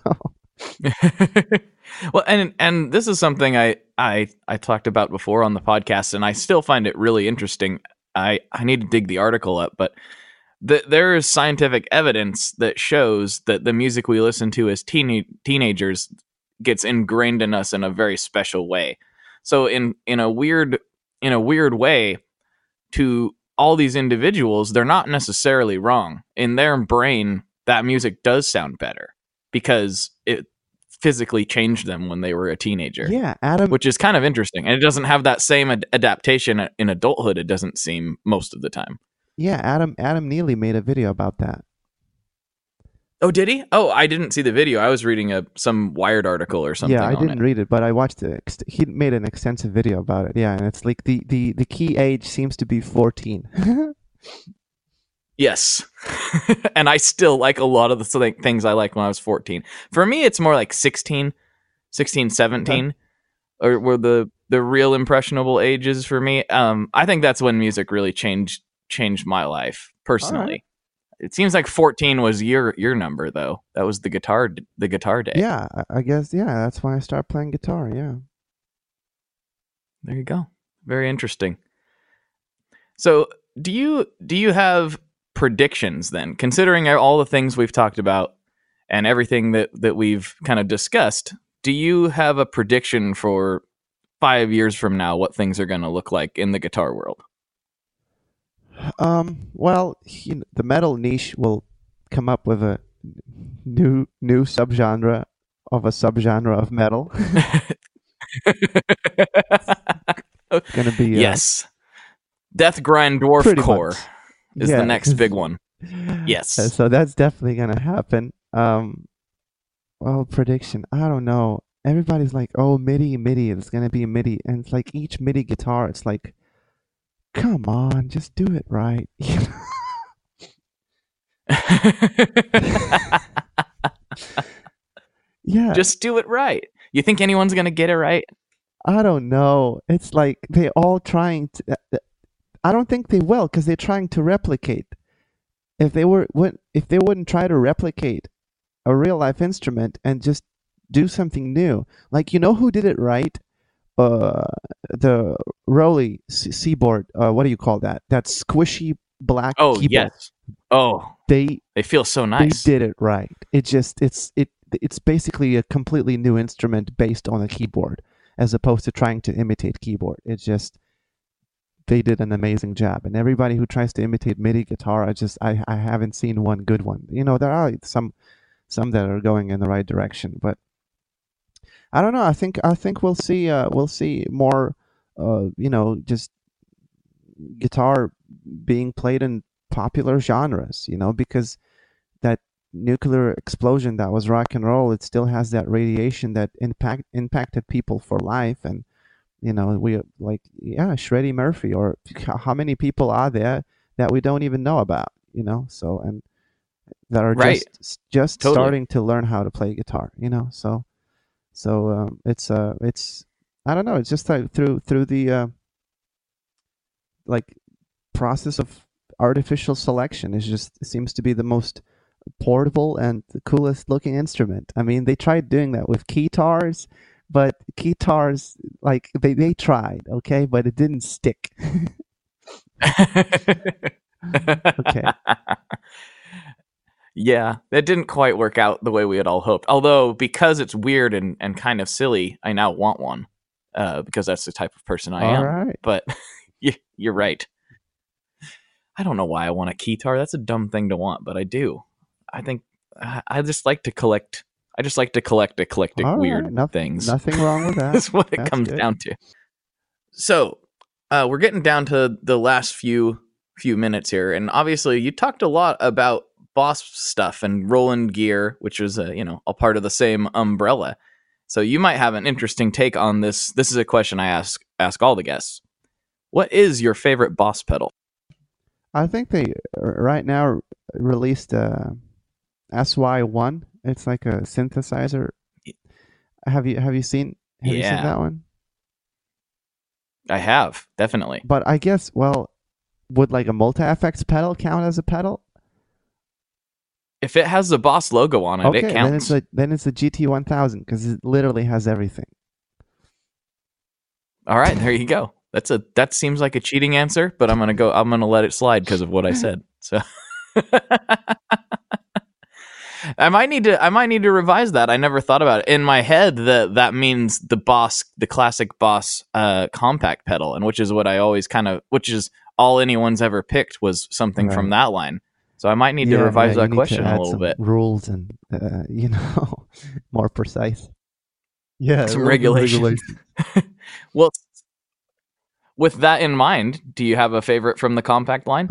Speaker 3: Well, and this is something I talked about before on the podcast, and I still find it really interesting. I need to dig the article up, but there is scientific evidence that shows that the music we listen to as teenagers gets ingrained in us in a very special way. So in a weird way, to all these individuals, they're not necessarily wrong. In their brain, that music does sound better because it physically changed them when they were a teenager.
Speaker 4: Yeah, Adam.
Speaker 3: Which is kind of interesting. And it doesn't have that same adaptation in adulthood, it doesn't seem, most of the time.
Speaker 4: Yeah, Adam Neely made a video about that.
Speaker 3: Oh, did he? Oh, I didn't see the video. I was reading some Wired article or something.
Speaker 4: Yeah, I didn't read it, but I watched it. He made an extensive video about it. Yeah, and it's like the key age seems to be 14.
Speaker 3: Yes. And I still like a lot of the things I liked when I was 14. For me, it's more like 16, 17, or were the real impressionable ages for me. I think that's when music really changed my life personally. Right. It seems like 14 was your number, though. That was the guitar day.
Speaker 4: Yeah, I guess. Yeah, that's why I started playing guitar. Yeah.
Speaker 3: There you go. Very interesting. So, do you have predictions then, considering all the things we've talked about and everything that we've kind of discussed? Do you have a prediction for 5 years from now what things are going to look like in the guitar world?
Speaker 4: Well, the metal niche will come up with a new subgenre of a subgenre of metal. It's gonna be
Speaker 3: yes, Death Grind Dwarfcore is the next big one. Yes,
Speaker 4: so that's definitely gonna happen. Well, prediction, I don't know. Everybody's like, oh, MIDI, it's gonna be a MIDI, and it's like each MIDI guitar, it's like, come on, just do it right. Yeah,
Speaker 3: Just do it right. You think anyone's going to get it right?
Speaker 4: I don't know. It's like they all trying to. I don't think they will because they're trying to replicate. If they wouldn't try to replicate a real life instrument and just do something new, like who did it right? Uh, the Rowley Seaboard. What do you call that? That squishy black
Speaker 3: Oh,
Speaker 4: keyboard.
Speaker 3: yes. Oh,
Speaker 4: They
Speaker 3: they feel so
Speaker 4: they
Speaker 3: nice.
Speaker 4: did it right. It's basically a completely new instrument based on a keyboard, as opposed to trying to imitate keyboard. It's just they did an amazing job. And everybody who tries to imitate MIDI guitar, I haven't seen one good one. There are some that are going in the right direction, but I don't know. I think we'll see more just guitar being played in popular genres, because that nuclear explosion that was rock and roll, it still has that radiation that impacted people for life. And we like, yeah, Shreddy Murphy, or how many people are there that we don't even know about, so, and that are
Speaker 3: Right.
Speaker 4: just
Speaker 3: Totally.
Speaker 4: starting to learn how to play guitar, so it's I don't know, it's just like through the like process of artificial selection. It seems to be the most portable and the coolest looking instrument. I mean, they tried doing that with keytars, but keytars, like, they tried, okay, but it didn't stick. Okay.
Speaker 3: Yeah, that didn't quite work out the way we had all hoped. Although, because it's weird and kind of silly, I now want one, because that's the type of person I am.
Speaker 4: All right.
Speaker 3: But you're right. I don't know why I want a keytar. That's a dumb thing to want, but I do. I think I just like to collect. I just like to collect eclectic,
Speaker 4: All
Speaker 3: weird
Speaker 4: right.
Speaker 3: things.
Speaker 4: Nothing wrong with that.
Speaker 3: That's what it
Speaker 4: That's
Speaker 3: comes
Speaker 4: good.
Speaker 3: down to. So, we're getting down to the last few minutes here, and obviously, you talked a lot about Boss stuff and Roland gear, which is a part of the same umbrella. So you might have an interesting take on this. This is a question I ask all the guests. What is your favorite Boss pedal?
Speaker 4: I think they right now released SY1. It's like a synthesizer. Have you seen
Speaker 3: Yeah.
Speaker 4: that one?
Speaker 3: I have, definitely.
Speaker 4: But I guess, well, would like a multi-effects pedal count as a pedal?
Speaker 3: If it has the Boss logo on it,
Speaker 4: Okay,
Speaker 3: it counts.
Speaker 4: then it's a GT1000 because it literally has everything.
Speaker 3: All right, there you go. That seems like a cheating answer, but I'm gonna let it slide because of what I said. So I might need to revise that. I never thought about it. In my head, that means the classic Boss compact pedal, and which is what I always which is all anyone's ever picked was something from that line. So I might need to revise that question a little bit.
Speaker 4: Rules and more precise. Yeah,
Speaker 3: some regulations. Well, with that in mind, do you have a favorite from the compact line?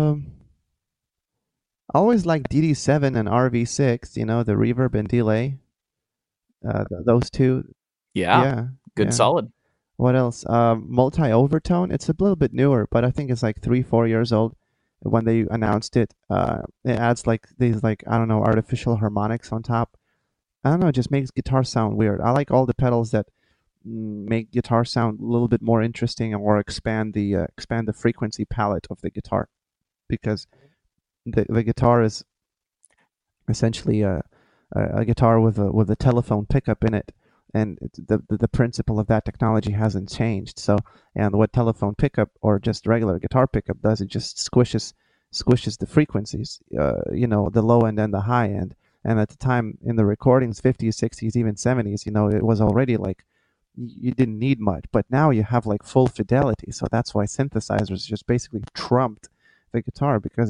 Speaker 4: I always like DD7 and RV6. The reverb and delay. Those two.
Speaker 3: Yeah. Good, solid.
Speaker 4: What else? Multi overtone. It's a little bit newer, but I think it's like 3-4 years old. When they announced it, it adds like these, like, I don't know, artificial harmonics on top. I don't know, it just makes guitar sound weird. I like all the pedals that make guitar sound a little bit more interesting or expand the frequency palette of the guitar, because the guitar is essentially a guitar with a telephone pickup in it, and the principle of that technology hasn't changed. So, and what telephone pickup or just regular guitar pickup does, it just squishes the frequencies, the low end and the high end. And at the time in the recordings, 50s, 60s, even 70s, it was already like you didn't need much. But now you have like full fidelity. So that's why synthesizers just basically trumped the guitar, because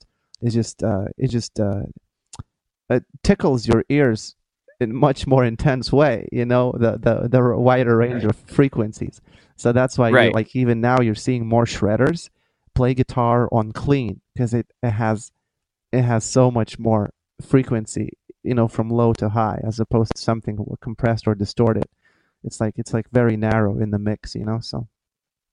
Speaker 4: it tickles your ears in a much more intense way, the wider range of frequencies. So that's why
Speaker 3: Right.
Speaker 4: even now you're seeing more shredders play guitar on clean, because it has so much more frequency, from low to high, as opposed to something compressed or distorted. It's like very narrow in the mix, so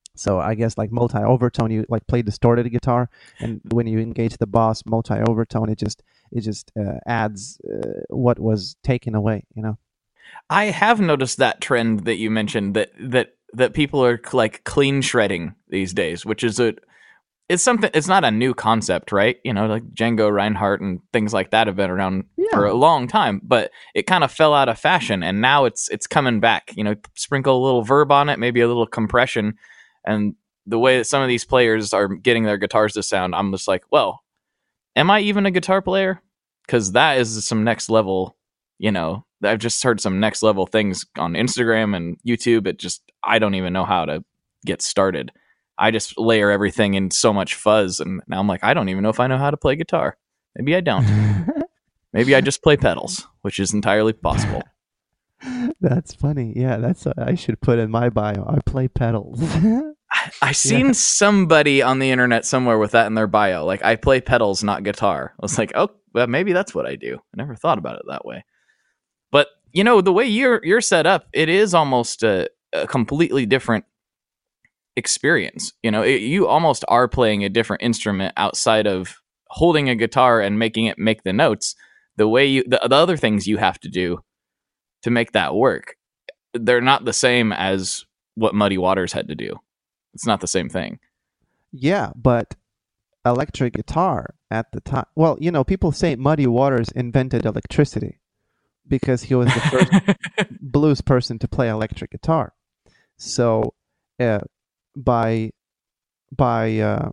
Speaker 4: So I guess like multi-overtone, you like play distorted guitar, and when you engage the boss multi-overtone, it just adds what was taken away.
Speaker 3: I have noticed that trend that you mentioned, that people are like clean shredding these days, which is it's something. It's not a new concept, right? Like Django Reinhardt and things like that have been around for a long time, but it kind of fell out of fashion, and now it's coming back. Sprinkle a little verb on it, maybe a little compression, and the way that some of these players are getting their guitars to sound, I'm just like, well, am I even a guitar player? Because that is some next level. I've just heard some next level things on Instagram and YouTube. I don't even know how to get started. I just layer everything in so much fuzz, and now I'm like, I don't even know if I know how to play guitar. Maybe I don't. Maybe I just play pedals, which is entirely possible.
Speaker 4: That's funny. Yeah, that's what I should put in my bio. I play pedals.
Speaker 3: I seen somebody on the internet somewhere with that in their bio. Like, I play pedals, not guitar. I was like, oh, well, maybe that's what I do. I never thought about it that way. But, the way you're set up, it is almost a completely different experience. You almost are playing a different instrument outside of holding a guitar and making it make the notes. The way the other things you have to do to make that work, they're not the same as what Muddy Waters had to do. It's not the same thing.
Speaker 4: Yeah, but electric guitar at the time. Well, people say Muddy Waters invented electricity because he was the first blues person to play electric guitar. So, by the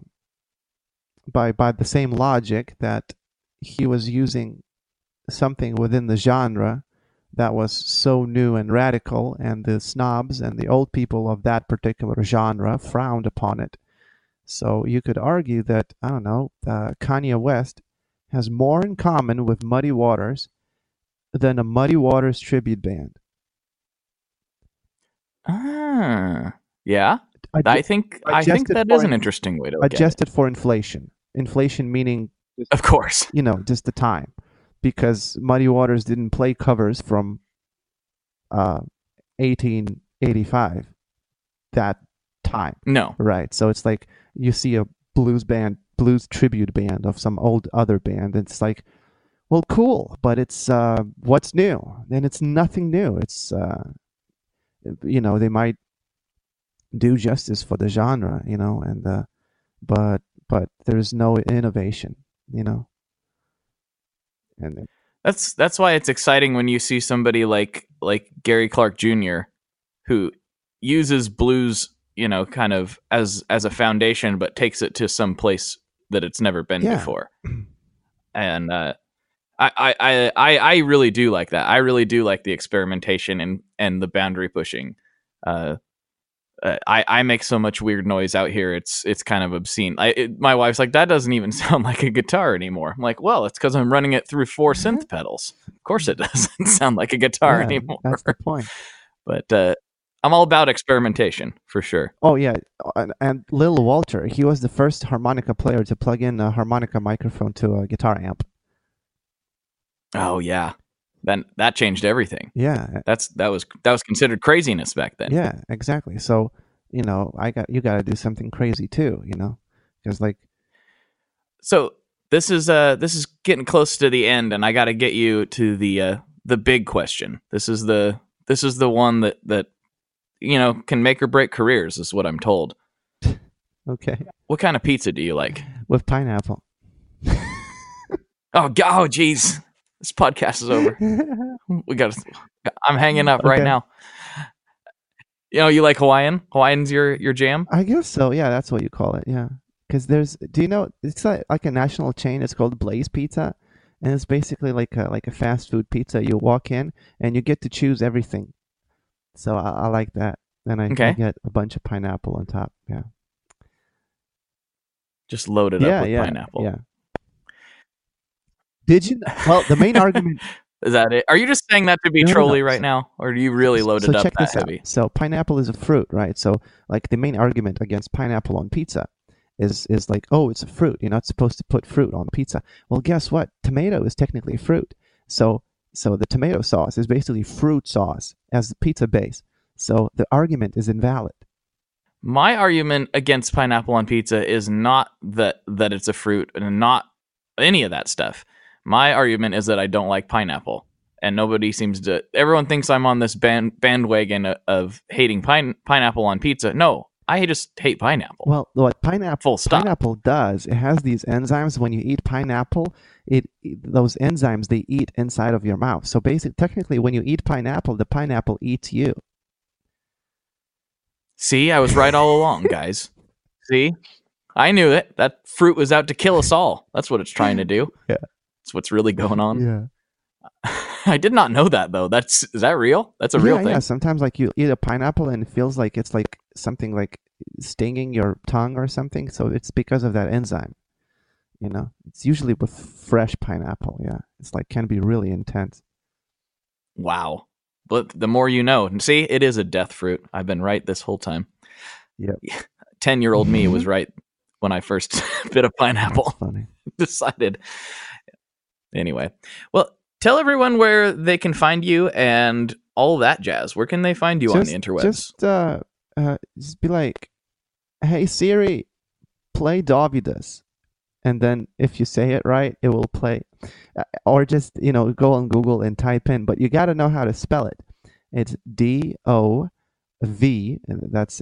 Speaker 4: same logic that he was using something within the genre that was so new and radical, and the snobs and the old people of that particular genre frowned upon it. So you could argue that, I don't know, Kanye West has more in common with Muddy Waters than a Muddy Waters tribute band.
Speaker 3: Yeah. I think that is an interesting way to look at it.
Speaker 4: Adjusted for inflation. Inflation meaning,
Speaker 3: of course,
Speaker 4: just the time. Because Muddy Waters didn't play covers from 1885, that time.
Speaker 3: No.
Speaker 4: Right. So it's like you see a blues tribute band of some old other band. And it's like, well, cool, but it's what's new? And it's nothing new. It's they might do justice for the genre, and but there's no innovation, And
Speaker 3: that's why it's exciting when you see somebody like Gary Clark Jr., who uses blues, kind of as a foundation, but takes it to some place that it's never been before. And I really do like that. I really do like the experimentation and the boundary pushing. I make so much weird noise out here. It's kind of obscene. My wife's like, that doesn't even sound like a guitar anymore. I'm like, well, it's because I'm running it through 4 synth pedals. Of course it doesn't sound like a guitar anymore.
Speaker 4: That's the point.
Speaker 3: But I'm all about experimentation, for sure.
Speaker 4: Oh, yeah. And Lil Walter, he was the first harmonica player to plug in a harmonica microphone to a guitar amp.
Speaker 3: Oh, yeah. Then that changed everything.
Speaker 4: Yeah.
Speaker 3: That was considered craziness back then.
Speaker 4: Yeah, exactly. So, you got to do something crazy too, because like.
Speaker 3: So this is getting close to the end, and I got to get you to the big question. This is the one that can make or break careers, is what I'm told.
Speaker 4: Okay.
Speaker 3: What kind of pizza do you like?
Speaker 4: With pineapple.
Speaker 3: Oh, jeez. This podcast is over. I'm hanging up right now. You like Hawaiian? Hawaiian's your jam?
Speaker 4: I guess so. Yeah, that's what you call it. Yeah. Because it's like a national chain. It's called Blaze Pizza. And it's basically like a fast food pizza. You walk in and you get to choose everything. So I like that. And I get a bunch of pineapple on top. Yeah.
Speaker 3: Just load it up with pineapple.
Speaker 4: Yeah. Did you? Well, the main argument.
Speaker 3: Is that it? Are you just saying that to be trolly right now? Or do you really load it up
Speaker 4: check
Speaker 3: that
Speaker 4: this
Speaker 3: heavy?
Speaker 4: Out. So pineapple is a fruit, right? So like the main argument against pineapple on pizza is like, oh, it's a fruit. You're not supposed to put fruit on pizza. Well, guess what? Tomato is technically fruit. So the tomato sauce is basically fruit sauce as the pizza base. So the argument is invalid.
Speaker 3: My argument against pineapple on pizza is not that it's a fruit and not any of that stuff. My argument is that I don't like pineapple. And nobody seems to... Everyone thinks I'm on this bandwagon of hating pineapple on pizza. No, I just hate pineapple.
Speaker 4: Well, what
Speaker 3: Full stop.
Speaker 4: pineapple does, it has these enzymes. When you eat pineapple, those enzymes, they eat inside of your mouth. So basically, technically, when you eat pineapple, the pineapple eats you.
Speaker 3: See, I was right all along, guys. See? I knew it. That fruit was out to kill us all. That's what it's trying to do.
Speaker 4: Yeah.
Speaker 3: That's what's really going on.
Speaker 4: Yeah.
Speaker 3: I did not know that, though. Is that real? That's a real thing?
Speaker 4: Yeah, sometimes like you eat a pineapple and it feels like it's like something like stinging your tongue or something. So it's because of that enzyme. You know, it's usually with fresh pineapple. Yeah. It's like can be really intense.
Speaker 3: Wow. But the more you know. And see, it is a death fruit. I've been right this whole time.
Speaker 4: Yeah.
Speaker 3: 10-year-old me was right when I first bit a pineapple.
Speaker 4: Funny.
Speaker 3: Decided. Anyway. Well, tell everyone where they can find you and all that jazz. Where can they find you on the interwebs?
Speaker 4: Just be like, hey Siri, play Dovidas. And then if you say it right, it will play. Or just, go on Google and type in. But you got to know how to spell it. It's D-O-V. And that's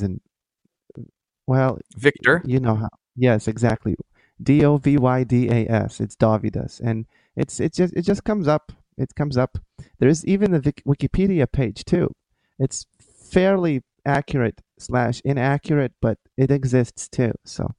Speaker 3: Victor.
Speaker 4: You know how. Yes, exactly. D-O-V-Y-D-A-S. It's Dovidas. And it just comes up. It comes up. There's even a Wikipedia page too. It's fairly accurate / inaccurate, but it exists too. So.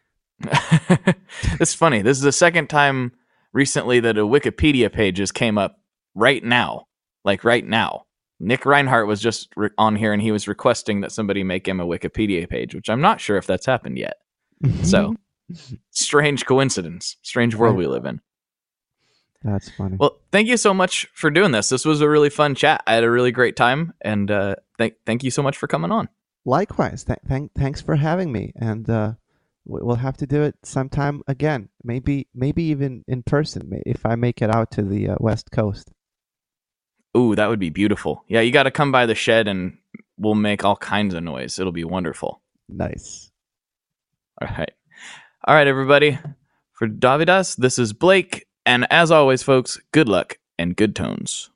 Speaker 3: It's funny. This is the second time recently that a Wikipedia page just came up right now. Like right now. Nick Reinhardt was just on here and he was requesting that somebody make him a Wikipedia page, which I'm not sure if that's happened yet. So, strange coincidence. Strange world we live in.
Speaker 4: That's funny.
Speaker 3: Well, thank you so much for doing this. This was a really fun chat. I had a really great time, and thank you so much for coming on.
Speaker 4: Likewise. Thanks for having me, and we'll have to do it sometime again. Maybe even in person if I make it out to the West Coast.
Speaker 3: Ooh, that would be beautiful. Yeah, you got to come by the shed, and we'll make all kinds of noise. It'll be wonderful.
Speaker 4: Nice.
Speaker 3: All right, everybody. For Dovidas, this is Blake. And as always, folks, good luck and good tones.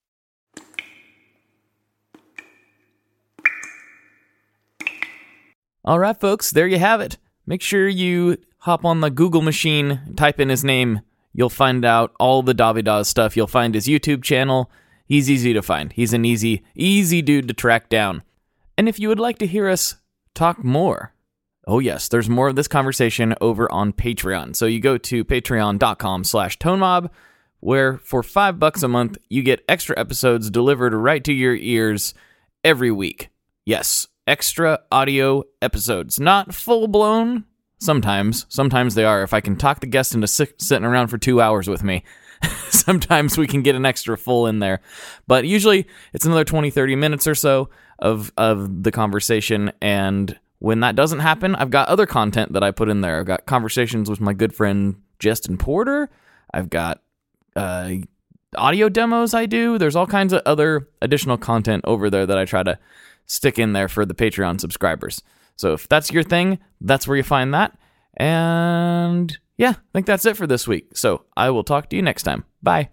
Speaker 3: All right, folks, there you have it. Make sure you hop on the Google machine, type in his name. You'll find out all the Dovidas stuff. You'll find his YouTube channel. He's easy to find. He's an easy dude to track down. And if you would like to hear us talk more, oh yes, there's more of this conversation over on Patreon. So you go to patreon.com/tonemob, where for $5 a month, you get extra episodes delivered right to your ears every week. Yes, extra audio episodes. Not full-blown. Sometimes they are. If I can talk the guest into sitting around for 2 hours with me, sometimes we can get an extra full in there. But usually, it's another 20-30 minutes or so of the conversation, and when that doesn't happen, I've got other content that I put in there. I've got conversations with my good friend Justin Porter. I've got audio demos I do. There's all kinds of other additional content over there that I try to stick in there for the Patreon subscribers. So if that's your thing, that's where you find that. And yeah, I think that's it for this week. So I will talk to you next time. Bye.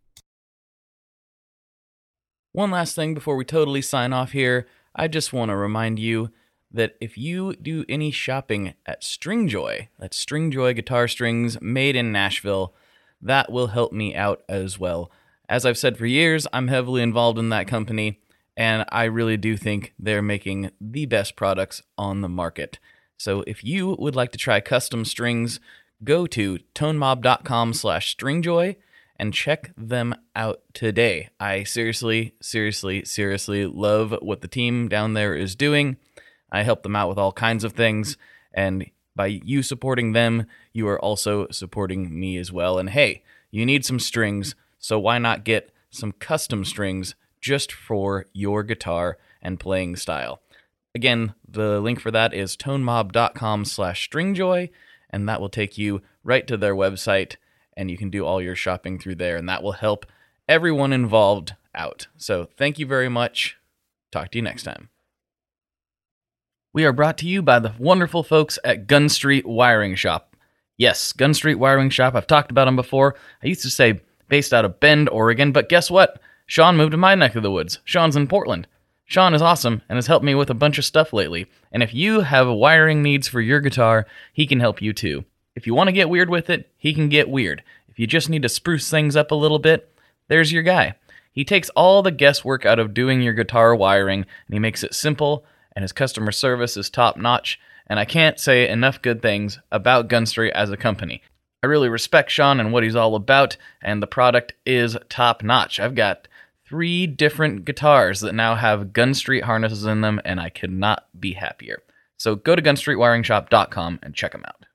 Speaker 3: One last thing before we totally sign off here. I just want to remind you that if you do any shopping at Stringjoy, that's Stringjoy guitar strings made in Nashville, that will help me out as well. As I've said for years, I'm heavily involved in that company, and I really do think they're making the best products on the market. So if you would like to try custom strings, go to tonemob.com/stringjoy and check them out today. I seriously love what the team down there is doing. I help them out with all kinds of things, and by you supporting them, you are also supporting me as well. And hey, you need some strings, so why not get some custom strings just for your guitar and playing style? Again, the link for that is tonemob.com/stringjoy, and that will take you right to their website, and you can do all your shopping through there, and that will help everyone involved out. So thank you very much. Talk to you next time. We are brought to you by the wonderful folks at Gun Street Wiring Shop. Yes, Gun Street Wiring Shop. I've talked about them before. I used to say based out of Bend, Oregon, but guess what? Sean moved to my neck of the woods. Sean's in Portland. Sean is awesome and has helped me with a bunch of stuff lately. And if you have wiring needs for your guitar, he can help you too. If you want to get weird with it, he can get weird. If you just need to spruce things up a little bit, there's your guy. He takes all the guesswork out of doing your guitar wiring, and he makes it simple, and his customer service is top-notch, and I can't say enough good things about Gun Street as a company. I really respect Sean and what he's all about, and the product is top-notch. I've got 3 different guitars that now have Gun Street harnesses in them, and I could not be happier. So go to gunstreetwiringshop.com and check them out.